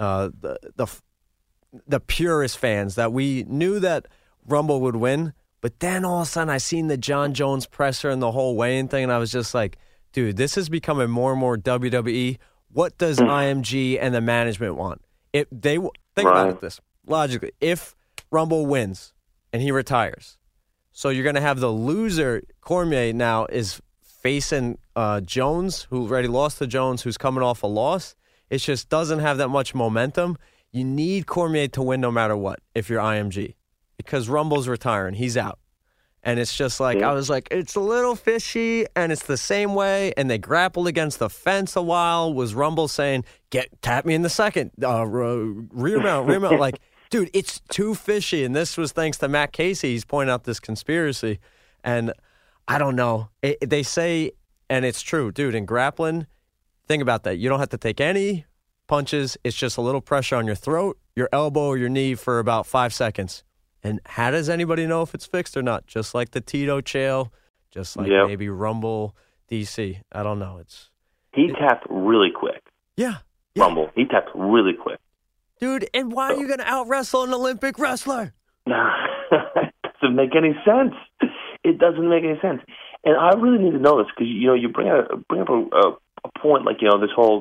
the purist fans that we knew that Rumble would win, but then all of a sudden I seen the John Jones presser and the whole weigh-in thing, and I was just like, dude, this is becoming more and more WWE. What does IMG and the management want? If they think about this logically, if Rumble wins and he retires, so you're going to have the loser. Cormier now is facing Jones, who already lost to Jones, who's coming off a loss. It just doesn't have that much momentum. You need Cormier to win no matter what if you're IMG, because Rumble's retiring. He's out. And it's just I was like, it's a little fishy, and it's the same way. And they grappled against the fence a while. Was Rumble saying, tap me in the second, rear mount. Dude, it's too fishy. And this was thanks to Matt Casey. He's pointing out this conspiracy. And I don't know. They say, and it's true, dude, in grappling, think about that. You don't have to take any punches. It's just a little pressure on your throat, your elbow, or your knee for about 5 seconds. And how does anybody know if it's fixed or not? Just like the Tito Chael, just like maybe Rumble DC. I don't know. He tapped really quick. Yeah. Rumble. He tapped really quick. Dude, and why are you going to out-wrestle an Olympic wrestler? It doesn't make any sense. It doesn't make any sense. And I really need to know this because, you know, you bring up a point this whole,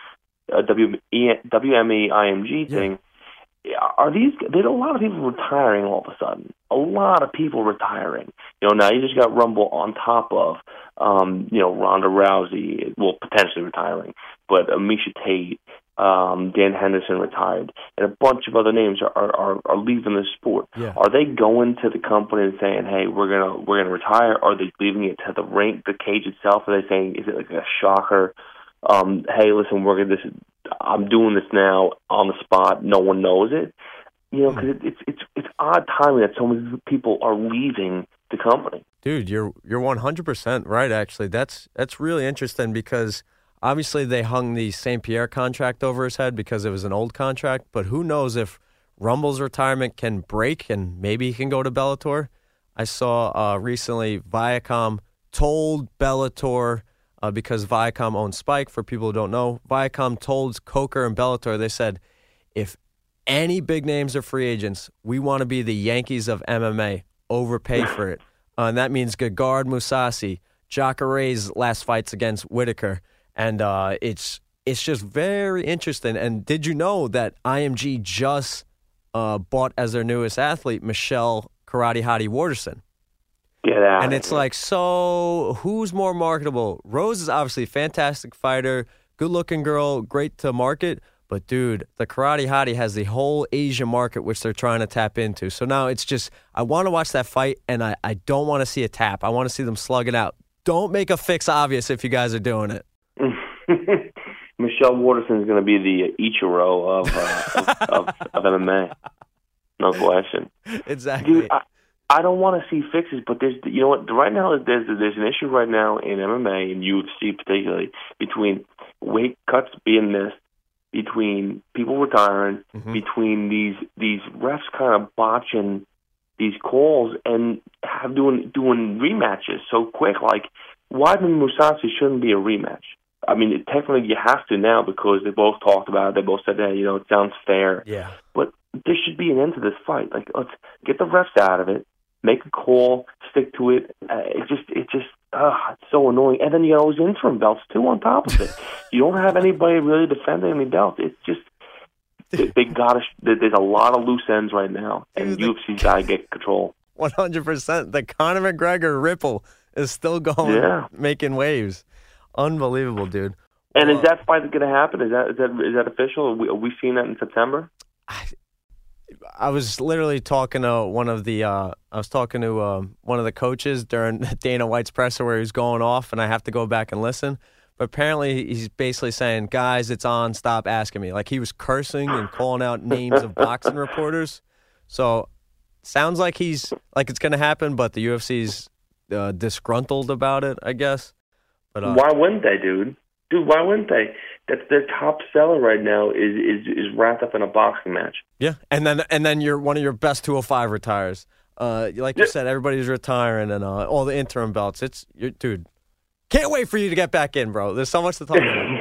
WME IMG thing. There's a lot of people retiring all of a sudden. A lot of people retiring. You know, now you just got Rumble on top of, Ronda Rousey, potentially retiring, but Miesha Tate, Dan Henderson retired, and a bunch of other names are leaving the sport. Yeah. Are they going to the company and saying, "Hey, we're gonna retire"? Are they leaving it to the cage itself? Are they saying, "Is it like a shocker"? Hey, listen, I'm doing this now on the spot. No one knows it. You know, because it's odd timing that so many people are leaving the company. Dude, you're 100% right. Actually, that's really interesting because obviously they hung the St. Pierre contract over his head because it was an old contract. But who knows if Rumble's retirement can break and maybe he can go to Bellator. I saw recently Viacom told Bellator, because Viacom owns Spike, for people who don't know, Viacom told Coker and Bellator, they said, if any big names are free agents, we want to be the Yankees of MMA, overpay for it. And that means Gegard Mousasi, Jacare's last fights against Whitaker. And it's just very interesting. And did you know that IMG just bought as their newest athlete, Michelle Karate Hottie Waterson? Get out. And it's like, so who's more marketable? Rose is obviously a fantastic fighter, good-looking girl, great to market. But, dude, the Karate Hottie has the whole Asia market, which they're trying to tap into. So now it's just, I want to watch that fight, and I don't want to see a tap. I want to see them slug it out. Don't make a fix obvious if you guys are doing it. Michelle Waterson is going to be the Ichiro of MMA. No question. Exactly. Dude, I don't want to see fixes, but there's, you know what? Right now, there's an issue right now in MMA and UFC particularly between weight cuts being missed, between people retiring, between these refs kind of botching these calls and doing rematches so quick. Like Weidman Mousasi shouldn't be a rematch. I mean, technically you have to now because they both talked about it. They both said that, it sounds fair. Yeah. But there should be an end to this fight. Like, let's get the refs out of it, make a call, stick to it. It's so annoying. And then you got all those interim belts too on top of it. You don't have anybody really defending any belts. It's just there's a lot of loose ends right now, and UFC's got to get control. 100%. The Conor McGregor ripple is still going, making waves. Unbelievable, dude. And is that fight going to happen? Is that official? Are we seeing that in September? I was literally talking to one of the coaches during Dana White's presser where he was going off, and I have to go back and listen. But apparently he's basically saying, guys, it's on, stop asking me. Like he was cursing and calling out names of boxing reporters. So sounds like it's going to happen, but the UFC's disgruntled about it, I guess. But why wouldn't they, dude? Dude, why wouldn't they? That's their top seller right now is wrapped up in a boxing match. Yeah, and then one of your best 205 retires. Like you said, everybody's retiring and all the interim belts. Dude, can't wait for you to get back in, bro. There's so much to talk about.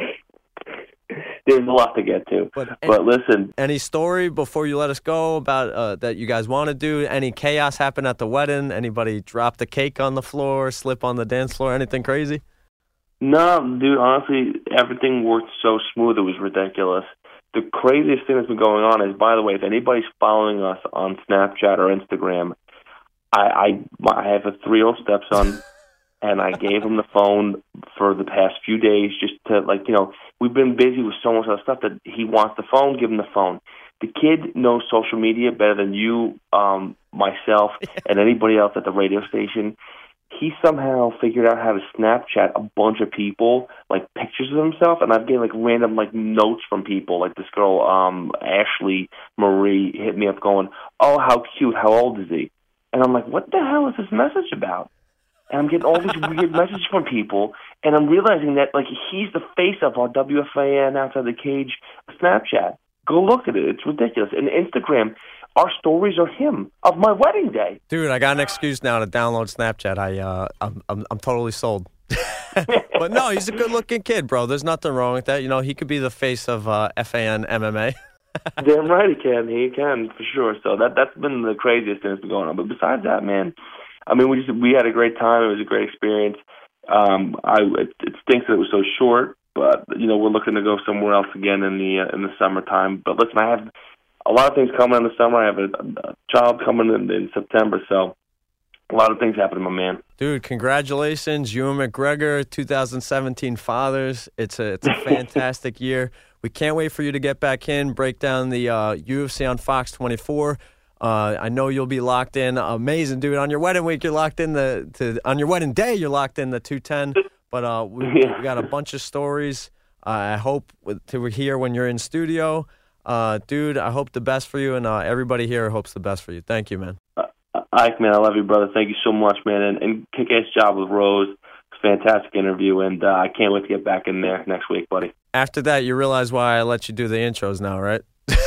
There's a lot to get to. But listen. Any story before you let us go about that you guys want to do? Any chaos happen at the wedding? Anybody drop the cake on the floor, slip on the dance floor, anything crazy? No, dude, honestly, everything worked so smooth, it was ridiculous. The craziest thing that's been going on is, by the way, if anybody's following us on Snapchat or Instagram, I have a 3-year-old stepson, and I gave him the phone for the past few days just to, we've been busy with so much other stuff that he wants the phone, give him the phone. The kid knows social media better than you, myself, and anybody else at the radio station. He somehow figured out how to Snapchat a bunch of people, like pictures of himself, and I'm getting random notes from people. Like this girl, Ashley Marie, hit me up going, "Oh, how cute! How old is he?" And I'm like, "What the hell is this message about?" And I'm getting all these weird messages from people, and I'm realizing that he's the face of our WFAN Outside the Cage Snapchat. Go look at it; it's ridiculous. And Instagram. Our stories are him of my wedding day. Dude, I got an excuse now to download Snapchat. I'm totally sold. But no, he's a good-looking kid, bro. There's nothing wrong with that. He could be the face of FAN MMA. Damn right he can. He can for sure. So that's been the craziest thing that's been going on. But besides that, man, I mean, we had a great time. It was a great experience. It stinks that it was so short, but we're looking to go somewhere else again in the summertime. But listen, I have a lot of things coming in the summer. I have a child coming in September, so a lot of things happening, my man. Dude, congratulations. Ewan McGregor, 2017 fathers. It's a fantastic year. We can't wait for you to get back in, break down the UFC on Fox 24. I know you'll be locked in. Amazing, dude. On your wedding week, you're locked in on your wedding day, you're locked in the 210. But we got a bunch of stories. I hope to hear when you're in studio. Dude, I hope the best for you, and everybody here hopes the best for you. Thank you, man. Ike, man, I love you, brother. Thank you so much, man. And kick-ass job with Rose. Fantastic interview, and I can't wait to get back in there next week, buddy. After that, you realize why I let you do the intros now, right?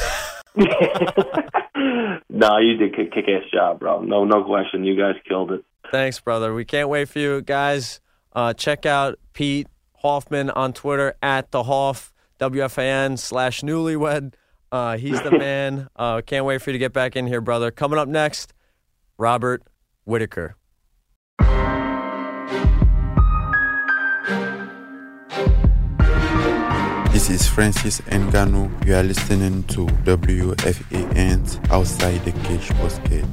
No, you did kick-ass job, bro. No question. You guys killed it. Thanks, brother. We can't wait for you guys. Check out Pete Hoffman on Twitter at the Hoff, WFAN/newlywed. He's the man. Can't wait for you to get back in here, brother. Coming up next, Robert Whitaker. This is Francis Ngannou. You are listening to WFAN's Outside the Cage podcast.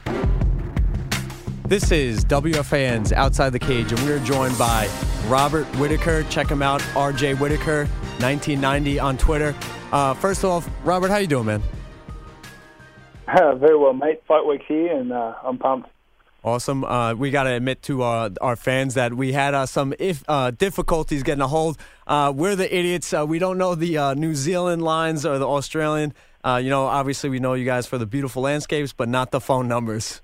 This is WFAN's Outside the Cage, and we're joined by Robert Whitaker. Check him out, RJ Whitaker, 1990 on Twitter. First off, Robert, how you doing, man? Very well, mate. Fight week's here, and I'm pumped. Awesome. We got to admit to our fans that we had some difficulties getting a hold. We're the idiots. We don't know the New Zealand lines or the Australian. Obviously we know you guys for the beautiful landscapes, but not the phone numbers.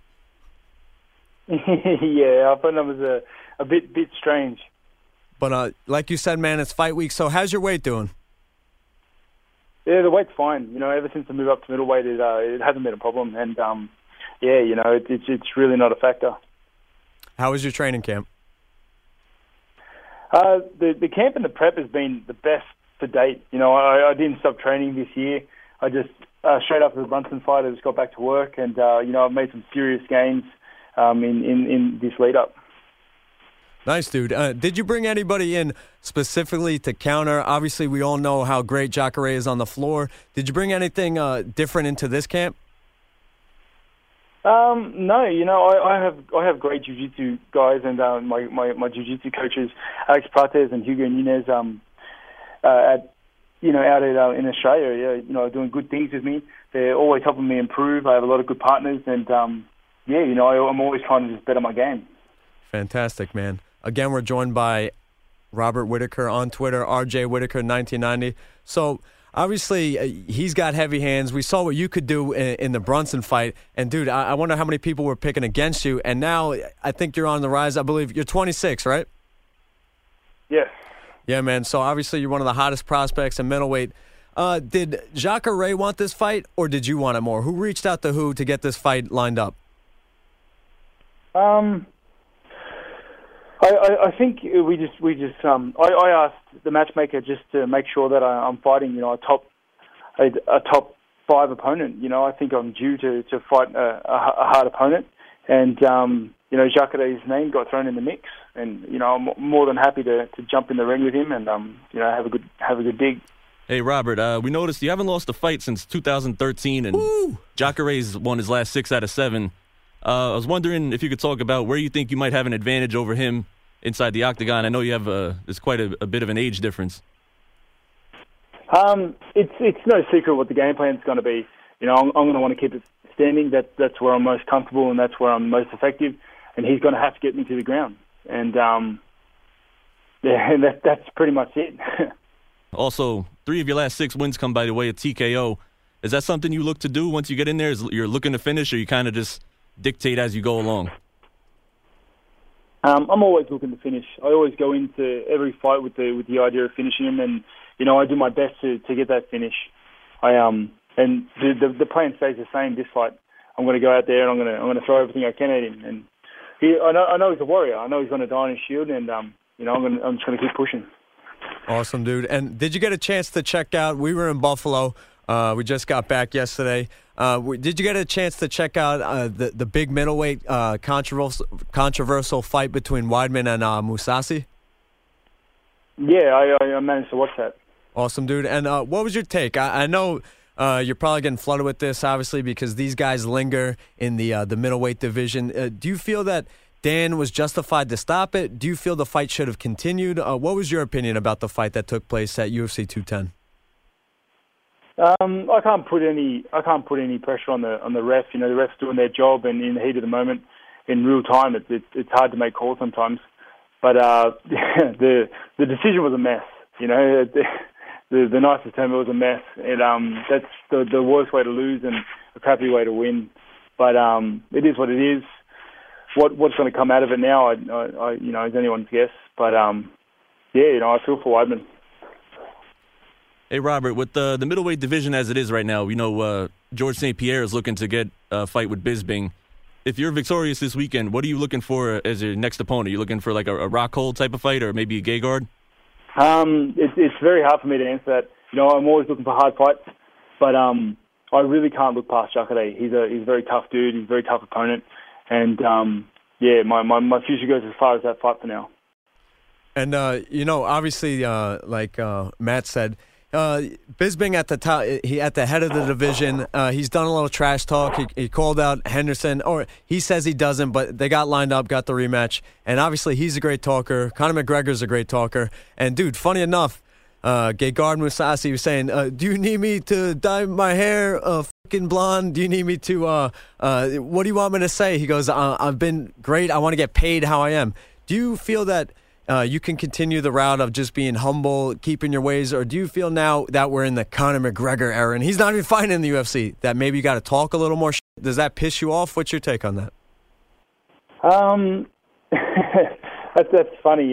Yeah, our phone numbers are a bit strange. But like you said, man, it's fight week. So how's your weight doing? Yeah, the weight's fine. Ever since the move up to middleweight, it hasn't been a problem. And yeah, it's really not a factor. How was your training camp? The camp and the prep has been the best to date. I didn't stop training this year. I just straight after the Brunson fight, I just got back to work, and I've made some serious gains in this lead up. Nice, dude. Did you bring anybody in specifically to counter? Obviously, we all know how great Jacare is on the floor. Did you bring anything different into this camp? No, I have great jiu-jitsu guys, and my jiu-jitsu coaches, Alex Prates and Hugo Nunez, out in Australia, are doing good things with me. They're always helping me improve. I have a lot of good partners, and I'm always trying to just better my game. Fantastic, man. Again, we're joined by Robert Whitaker on Twitter, RJ Whitaker 1990. So obviously, he's got heavy hands. We saw what you could do in the Brunson fight. And, dude, I wonder how many people were picking against you. And now I think you're on the rise. I believe you're 26, right? Yes. Yeah, man. So, obviously, you're one of the hottest prospects in middleweight. Did Jacare want this fight, or did you want it more? Who reached out to who to get this fight lined up? I think we just I asked the matchmaker just to make sure that I'm fighting a top 5 opponent. I think I'm due to fight a hard opponent, and Jacare's name got thrown in the mix, and I'm more than happy to jump in the ring with him and have a good dig. Hey Robert, we noticed you haven't lost a fight since 2013, and Jacare's won his last 6 out of 7. I was wondering if you could talk about where you think you might have an advantage over him inside the octagon. I know you have there's quite a bit of an age difference. It's no secret what the game plan is going to be. I'm going to want to keep it standing. That's where I'm most comfortable, and that's where I'm most effective. And he's going to have to get me to the ground. And that's pretty much it. Also, 3 of your last 6 wins come by the way of TKO. Is that something you look to do once you get in there? You're looking to finish, or you kind of just dictate as you go along? I'm always looking to finish. I always go into every fight with the idea of finishing him, and I do my best to get that finish. And the plan stays the same. This fight, I'm going to go out there and I'm going to throw everything I can at him. And I know he's a warrior. I know he's going to die on his shield, and I'm just going to keep pushing. Awesome, dude. And did you get a chance to check out? We were in Buffalo. We just got back yesterday. Did you get a chance to check out the big middleweight controversial fight between Weidman and Mousasi? Yeah, I managed to watch that. Awesome, dude. And what was your take? I know you're probably getting flooded with this, obviously, because these guys linger in the middleweight division. Do you feel that Dan was justified to stop it? Do you feel the fight should have continued? What was your opinion about the fight that took place at UFC 210? I can't put any pressure on the ref. The refs doing their job, and in the heat of the moment, in real time, it's hard to make calls sometimes. But the decision was a mess. the nicest term, it was a mess. That's the worst way to lose and a crappy way to win. But it is what it is. What's going to come out of it now, I is anyone's guess. But I feel for Weidman. Hey, Robert, with the middleweight division as it is right now, George St. Pierre is looking to get a fight with Bisping. If you're victorious this weekend, what are you looking for as your next opponent? Are you looking for like a Rockhold type of fight or maybe a Gegard? It's very hard for me to answer that. I'm always looking for hard fights, but I really can't look past Jacare. He's a very tough dude. He's a very tough opponent, and my future goes as far as that fight for now. And obviously, like Matt said, Bisping at the top, he at the head of the division. He's done a little trash talk. He called out Henderson, or he says he doesn't, but they got lined up, got the rematch, and obviously he's a great talker. Conor McGregor's a great talker, and dude, funny enough, Gegard Mousasi was saying, "Do you need me to dye my hair fucking blonde? Do you need me to what do you want me to say?" He goes, "I've been great. I want to get paid how I am." Do you feel that you can continue the route of just being humble, keeping your ways, or do you feel now that we're in the Conor McGregor era and he's not even fighting in the UFC, that maybe you got to talk a little more shit? Does that piss you off? What's your take on that? That's funny,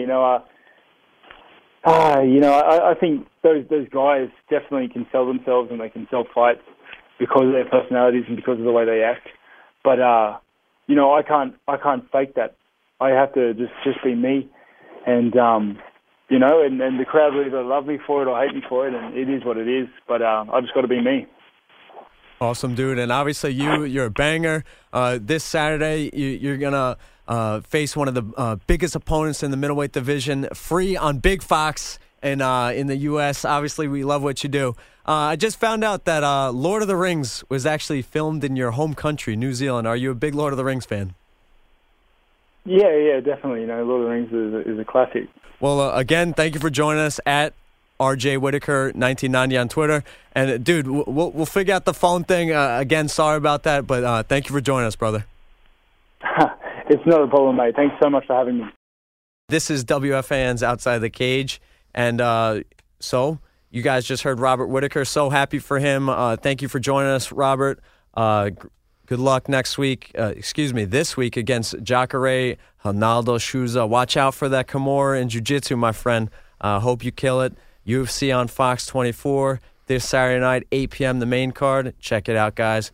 I think those guys definitely can sell themselves and they can sell fights because of their personalities and because of the way they act. But I can't fake that. I have to just be me. And, and the crowd will either love me for it or hate me for it, and it is what it is. But I just got to be me. Awesome, dude. And obviously you're a banger. This Saturday, you're going to face one of the biggest opponents in the middleweight division, free on Big Fox in the U.S. Obviously, we love what you do. I just found out that Lord of the Rings was actually filmed in your home country, New Zealand. Are you a big Lord of the Rings fan? Yeah, definitely. Lord of the Rings is a classic. Well, again, thank you for joining us at RJ Whitaker 1990 on Twitter. And, dude, we'll figure out the phone thing. Again, sorry about that, but thank you for joining us, brother. It's not a problem, mate. Thanks so much for having me. This is WFAN's Outside the Cage. And so you guys just heard Robert Whitaker. So happy for him. Thank you for joining us, Robert. Good luck this week against Jacare Ronaldo Souza. Watch out for that Kimura in jiu-jitsu, my friend. Hope you kill it. UFC on Fox 24 this Saturday night, 8 p.m., the main card. Check it out, guys.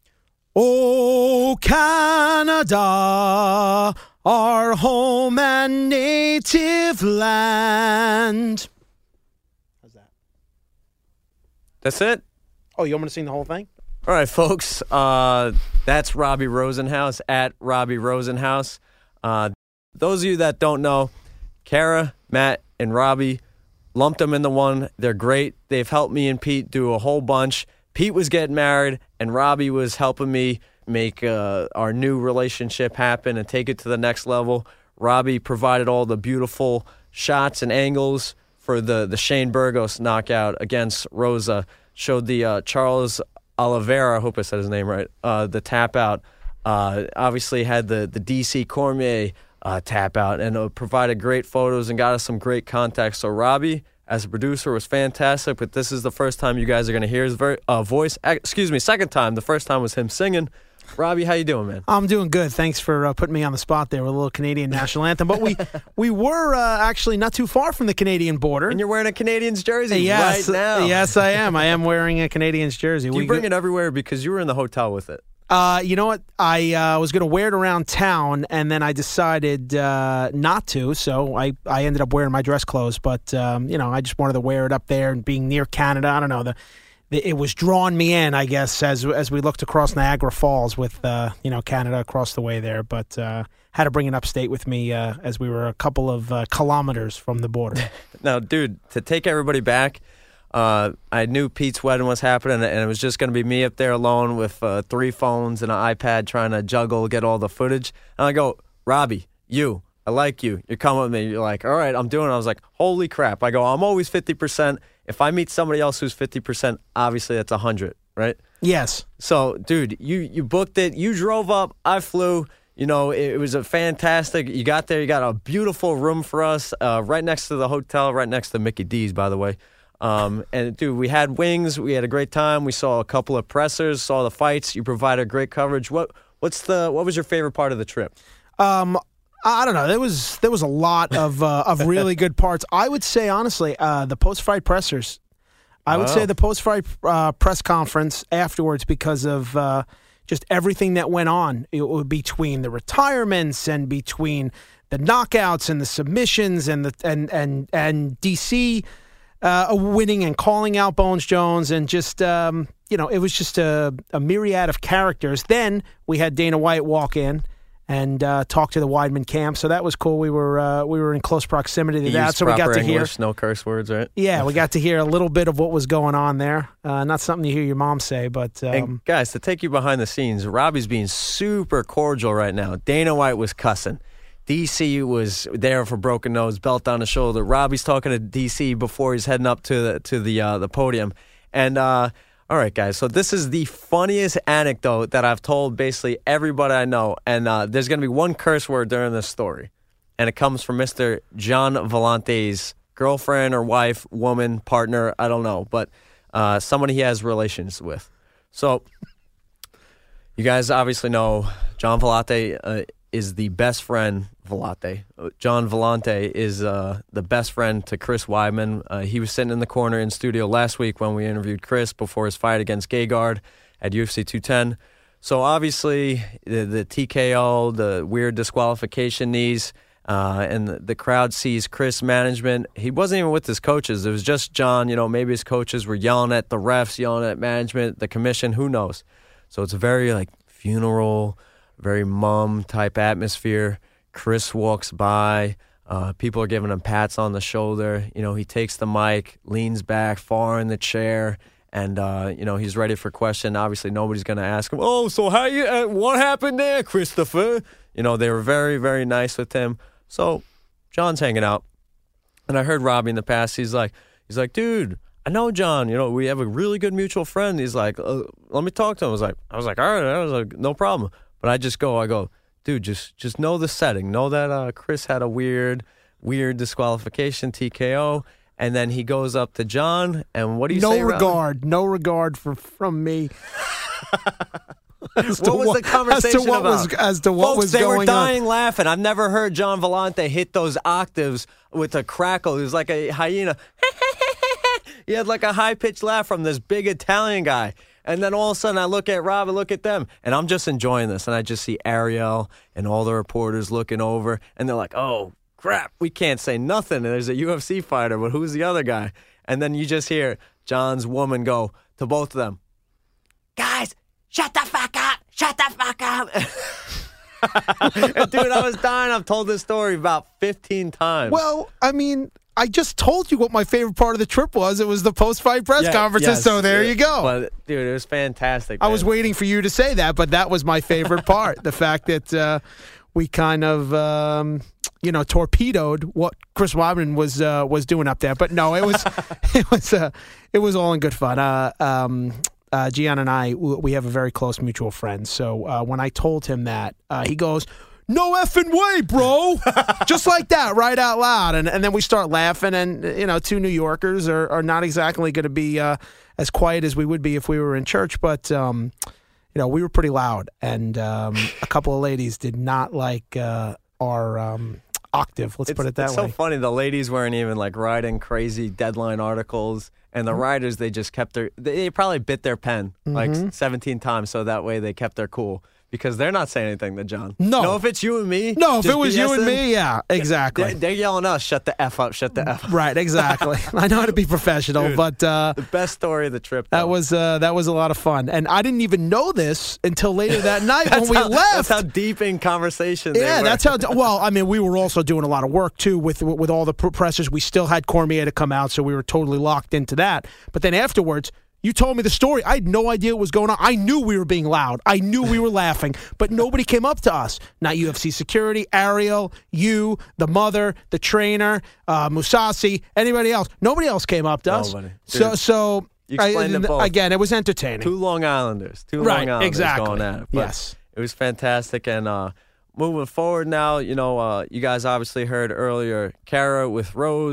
Oh, Canada, our home and native land. How's that? That's it? Oh, you want me to sing the whole thing? All right, folks, that's Robbie Rosenhaus at Robbie Rosenhaus. Those of you that don't know, Kara, Matt, and Robbie, lumped them into one. They're great. They've helped me and Pete do a whole bunch. Pete was getting married, and Robbie was helping me make our new relationship happen and take it to the next level. Robbie provided all the beautiful shots and angles for the Shane Burgos knockout against Rosa. Showed the Charles Oliveira, I hope I said his name right, the tap out. Obviously had the DC Cormier tap out and provided great photos and got us some great context. So Robbie, as a producer, was fantastic, but this is the first time you guys are going to hear his voice. Second time. The first time was him singing. Robbie, how you doing, man? I'm doing good. Thanks for putting me on the spot there with a little Canadian national anthem. But we were actually not too far from the Canadian border. And you're wearing a Canadians jersey right now. Yes, I am. I am wearing a Canadians jersey. You bring it everywhere because you were in the hotel with it. You know what? I was going to wear it around town, and then I decided not to, so I ended up wearing my dress clothes. But, I just wanted to wear it up there and being near Canada. I don't know. It was drawing me in, I guess, as we looked across Niagara Falls with, Canada across the way there. But had to bring it upstate with me as we were a couple of kilometers from the border. Now, dude, to take everybody back, I knew Pete's wedding was happening, and it was just going to be me up there alone with 3 phones and an iPad trying to get all the footage. And I go, Robbie, I like you. You're coming with me. You're like, all right, I'm doing it. I was like, holy crap. I go, I'm always 50%. If I meet somebody else who's 50%, obviously that's 100, right? Yes. So, dude, you booked it. You drove up. I flew. It was a fantastic. You got there. You got a beautiful room for us right next to the hotel, right next to Mickey D's, by the way. And dude, we had wings. We had a great time. We saw a couple of pressers, saw the fights. You provided great coverage. What was your favorite part of the trip? I don't know. There was a lot of really good parts. I would say honestly, the post-fight pressers. I would say the post-fight press conference afterwards, because of just everything that went on between the retirements and between the knockouts and the submissions and DC winning and calling out Bones Jones, and just it was just a myriad of characters. Then we had Dana White walk in and talk to the Weidman camp, so that was cool. We were in close proximity to that, so we got to English, hear no curse words, right? Yeah, we got to hear a little bit of what was going on there. Not something you hear your mom say, but and guys, to take you behind the scenes, Robbie's being super cordial right now. Dana White was cussing. DC was there for broken nose, belt on the shoulder. Robbie's talking to DC before he's heading up to the podium, and. All right, guys, so this is the funniest anecdote that I've told basically everybody I know, and there's going to be one curse word during this story, and it comes from Mr. John Volante's girlfriend or wife, woman, partner, I don't know, but somebody he has relations with. So you guys obviously know John Volante is the best friend. John Volante is the best friend to Chris Weidman. He was sitting in the corner in studio last week when we interviewed Chris before his fight against Gegard at UFC 210. So obviously the TKO, the weird disqualification knees, and the crowd sees Chris management. He wasn't even with his coaches. It was just John. Maybe his coaches were yelling at the refs, yelling at management, the commission, who knows. So it's a very funeral, very mum type atmosphere. Chris walks by. People are giving him pats on the shoulder. He takes the mic, leans back far in the chair, and he's ready for question. Obviously, nobody's going to ask him, "Oh, so what happened there, Christopher?" They were very, very nice with him. So John's hanging out, and I heard Robbie in the past. He's like, "Dude, I know John. We have a really good mutual friend." He's like, "Let me talk to him." I was like, "All right," no problem. But I go, dude, just know the setting. Know that Chris had a weird disqualification, TKO, and then he goes up to John, and what do you say? No regard from me. What was the conversation about? As to what Folks, was going on. They were dying laughing. I've never heard John Volante hit those octaves with a crackle. He was like a hyena. He had a high-pitched laugh from this big Italian guy. And then all of a sudden I look at Rob and look at them, and I'm just enjoying this. And I just see Ariel and all the reporters looking over, and they're like, "Oh, crap, we can't say nothing. There's a UFC fighter, but who's the other guy?" And then you just hear John's woman go to both of them, "Guys, shut the fuck up. Shut the fuck up." And dude, I was dying. I've told this story about 15 times. Well, I mean, I just told you what my favorite part of the trip was. It was the post-fight press conferences, so there you go. But, dude, it was fantastic. I was waiting for you to say that, but that was my favorite part. The fact that we kind of, torpedoed what Chris Weidman was doing up there. But no, it was all in good fun. Gian and I, we have a very close mutual friend. So when I told him that, he goes, "No effing way, bro." Just like that, right out loud. And then we start laughing, and, two New Yorkers are not exactly going to be as quiet as we would be if we were in church. But, we were pretty loud. And a couple of ladies did not like our octave, let's put it that way. It's so funny. The ladies weren't even, writing crazy deadline articles. And the writers, they probably bit their pen 17 times, so that way they kept their cool. Because they're not saying anything to John. No. If it's you and me. No, if it was you and me, yeah, exactly. They're yelling us, "Shut the F up, shut the F up." Right, exactly. I know how to be professional, dude, but the best story of the trip, though. That was a lot of fun. And I didn't even know this until later that night when we left. That's how deep in conversation they were. That's how. Well, I mean, we were also doing a lot of work, too, with all the pressers. We still had Cormier to come out, so we were totally locked into that. But then afterwards, you told me the story. I had no idea what was going on. I knew we were being loud. I knew we were laughing, but nobody came up to us. Not UFC security, Ariel, you, the mother, the trainer, Musasi, anybody else. Nobody else came up to us. So you explained it both. Again, it was entertaining. Two Long Islanders going at it. But yes. It was fantastic. And moving forward now, you guys obviously heard earlier Kara with Rose.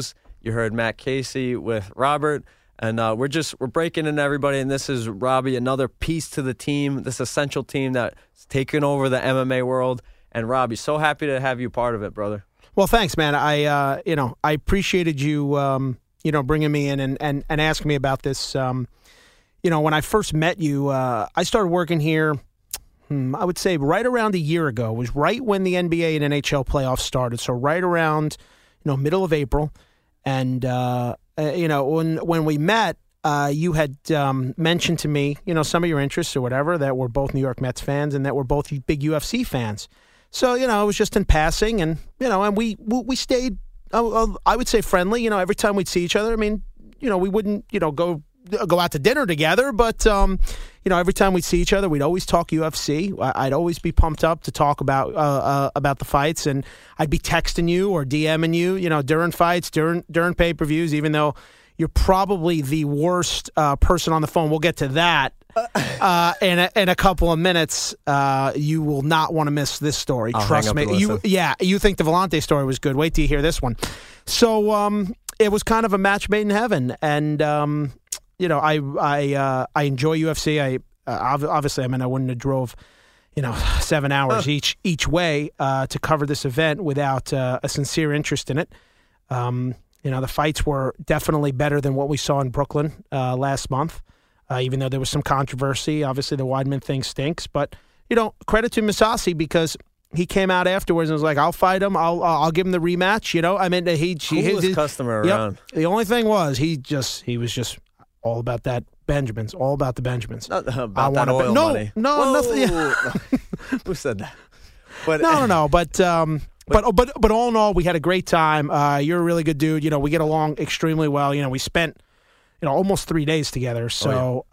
You heard Matt Casey with Robert. And we're breaking in everybody, and this is Robbie, another piece to the team, this essential team that's taken over the MMA world. And Robbie, so happy to have you part of it, brother. Well, thanks, man. I appreciated you, bringing me in and asking me about this. When I first met you, I started working here, I would say right around a year ago. It was right when the NBA and NHL playoffs started, so right around, middle of April. And when we met, you had mentioned to me, some of your interests or whatever, that we're both New York Mets fans and that we're both big UFC fans. So, it was just in passing, and, and we stayed, I would say, friendly, every time we'd see each other. I mean, we wouldn't, go out to dinner together, but, every time we'd see each other, we'd always talk UFC. I'd always be pumped up to talk about the fights, and I'd be texting you or DMing you, during fights, during pay-per-views, even though you're probably the worst person on the phone. We'll get to that in a couple of minutes. You will not want to miss this story. Trust me. You think the Vellante story was good. Wait till you hear this one. So it was kind of a match made in heaven, and I enjoy UFC. Obviously, I wouldn't have drove 7 hours each way to cover this event without a sincere interest in it. The fights were definitely better than what we saw in Brooklyn last month, even though there was some controversy. Obviously, the Weidman thing stinks, but credit to Mousasi, because he came out afterwards and was like, "I'll fight him. I'll give him the rematch." Coolest customer around. The only thing was he was just all about that Benjamins, all about the Benjamins. Not about that oil money. No, nothing. Who said that? But no. But all in all, we had a great time. You're a really good dude. We get along extremely well. We spent almost 3 days together. So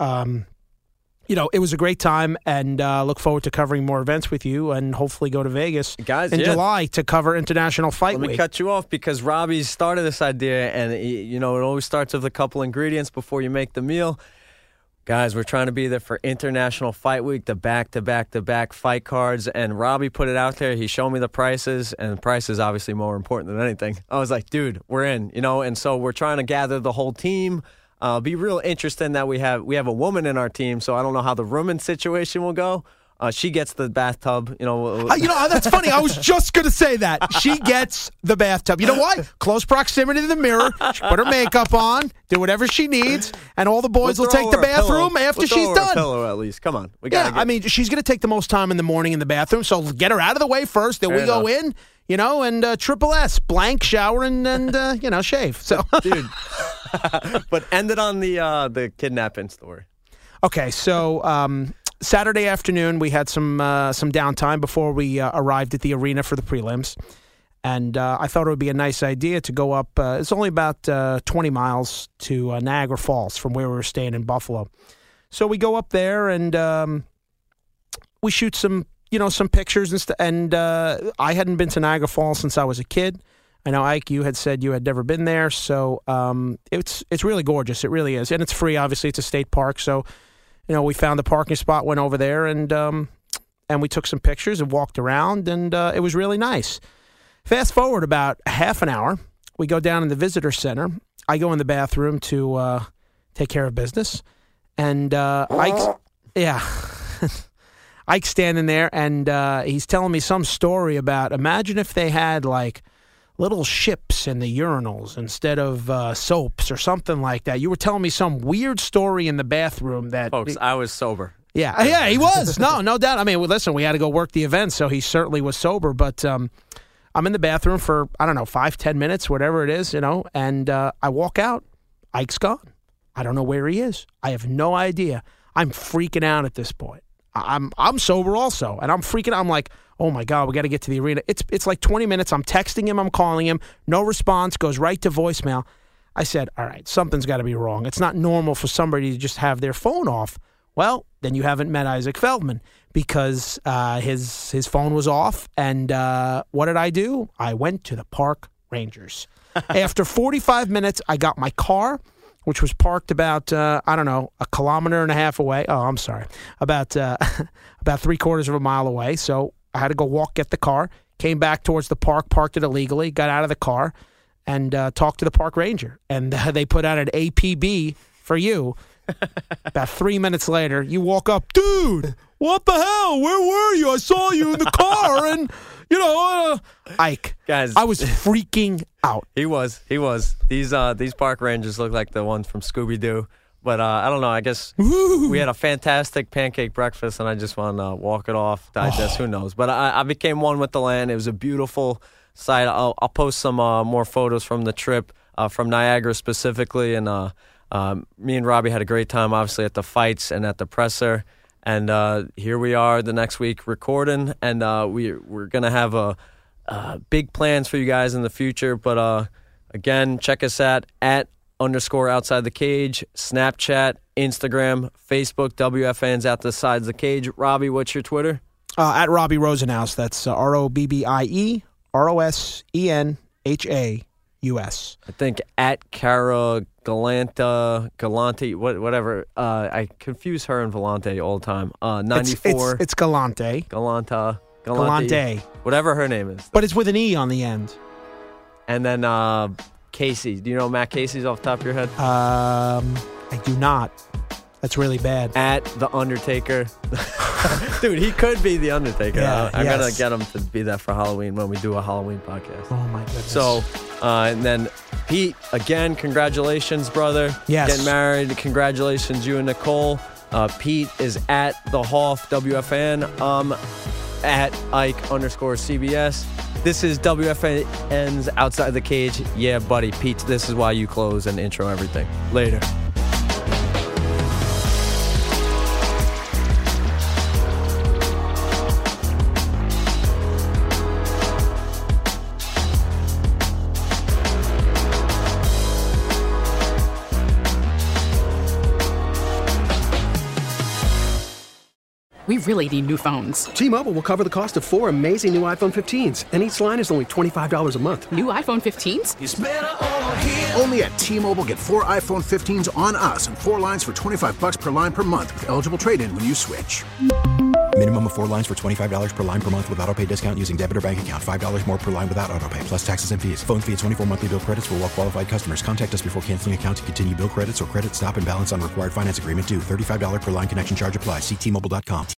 it was a great time, and look forward to covering more events with you, and hopefully go to Vegas in July to cover International Fight Week. Let me cut you off, because Robbie started this idea, and it always starts with a couple ingredients before you make the meal. Guys, we're trying to be there for International Fight Week, the back-to-back-to-back fight cards, and Robbie put it out there. He showed me the prices, and the price is obviously more important than anything. I was like, dude, we're in, and so we're trying to gather the whole team. Be real interesting that we have a woman in our team, so I don't know how the rooming situation will go. She gets the bathtub, that's funny. I was just going to say that. She gets the bathtub. You know why? Close proximity to the mirror. She put her makeup on, do whatever she needs, and all the boys will take the bathroom after she's done. A pillow at least. Come on. She's going to take the most time in the morning in the bathroom, so get her out of the way first. Then we go in, and triple S, blank, shower, and shave. So, dude. But end it on the kidnapping story. Okay, so Saturday afternoon, we had some downtime before we arrived at the arena for the prelims. And I thought it would be a nice idea to go up. It's only about 20 miles to Niagara Falls from where we were staying in Buffalo. So we go up there, and we shoot some pictures. And I hadn't been to Niagara Falls since I was a kid. I know, Ike, you had said you had never been there. So it's really gorgeous. It really is. And it's free, obviously. It's a state park, so we found a parking spot, went over there, and we took some pictures and walked around, and it was really nice. Fast forward about half an hour, we go down in the visitor center. I go in the bathroom to take care of business, and Ike's standing there, and he's telling me some story about, imagine if they had like little ships in the urinals instead of soaps or something like that. You were telling me some weird story in the bathroom that... Folks, I was sober. Yeah, he was. No doubt. I mean, listen, we had to go work the event, so he certainly was sober. But I'm in the bathroom for, 5-10 minutes, whatever it is, and I walk out. Ike's gone. I don't know where he is. I have no idea. I'm freaking out at this point. I'm sober also, and I'm freaking out. I'm like, oh my God, we got to get to the arena. It's like 20 minutes. I'm texting him. I'm calling him. No response. Goes right to voicemail. I said, all right, something's got to be wrong. It's not normal for somebody to just have their phone off. Well, then you haven't met Isaac Feldman, because his phone was off. And what did I do? I went to the park rangers. After 45 minutes, I got my car, which was parked about, a kilometer and a half away. Oh, I'm sorry. About 3/4 of a mile away. So I had to go get the car, came back towards the park, parked it illegally, got out of the car, and talk to the park ranger. And they put out an APB for you. About 3 minutes later, you walk up, dude, what the hell? Where were you? I saw you in the car, and, Ike. Guys, I was freaking out. He was. These park rangers look like the ones from Scooby-Doo. But I don't know. I guess we had a fantastic pancake breakfast, and I just want to walk it off, digest. Who knows? But I became one with the land. It was a beautiful sight. I'll post some more photos from the trip, from Niagara specifically. And me and Robbie had a great time, obviously, at the fights and at the presser. And here we are the next week recording, and we're going to have big plans for you guys in the future. But again, check us at _outside the cage, Snapchat, Instagram, Facebook, WFANs outside the cage. Robbie, what's your Twitter? At Robbie Rosenhaus. That's ROBBIE ROSENHAUS. I think at Cara Galante, whatever. I confuse her and Volante all the time. 94. It's Galante. Galante. Whatever her name is. But it's with an E on the end. And then Casey. Do you know Matt Casey's off the top of your head? I do not. That's really bad. At The Undertaker. Dude, he could be The Undertaker. Yeah, I'm going to get him to be that for Halloween when we do a Halloween podcast. Oh, my goodness. So, and then Pete, again, congratulations, brother. Yes. Getting married. Congratulations, you and Nicole. Pete is at The Hoff, WFN. At Ike_CBS. This is WFN's Outside the Cage. Yeah, buddy. Pete, this is why you close and intro everything. Later. We really need new phones. T-Mobile will cover the cost of 4 amazing new iPhone 15s, and each line is only $25 a month. New iPhone 15s? It's better over here. Only at T-Mobile, get 4 iPhone 15s on us and 4 lines for $25 per line per month with eligible trade-in when you switch. Minimum of 4 lines for $25 per line per month with autopay discount using debit or bank account. $5 more per line without autopay, plus taxes and fees. Phone fee at 24 monthly bill credits for well-qualified customers. Contact us before canceling account to continue bill credits or credit stop and balance on required finance agreement due. $35 per line connection charge applies. See T-Mobile.com.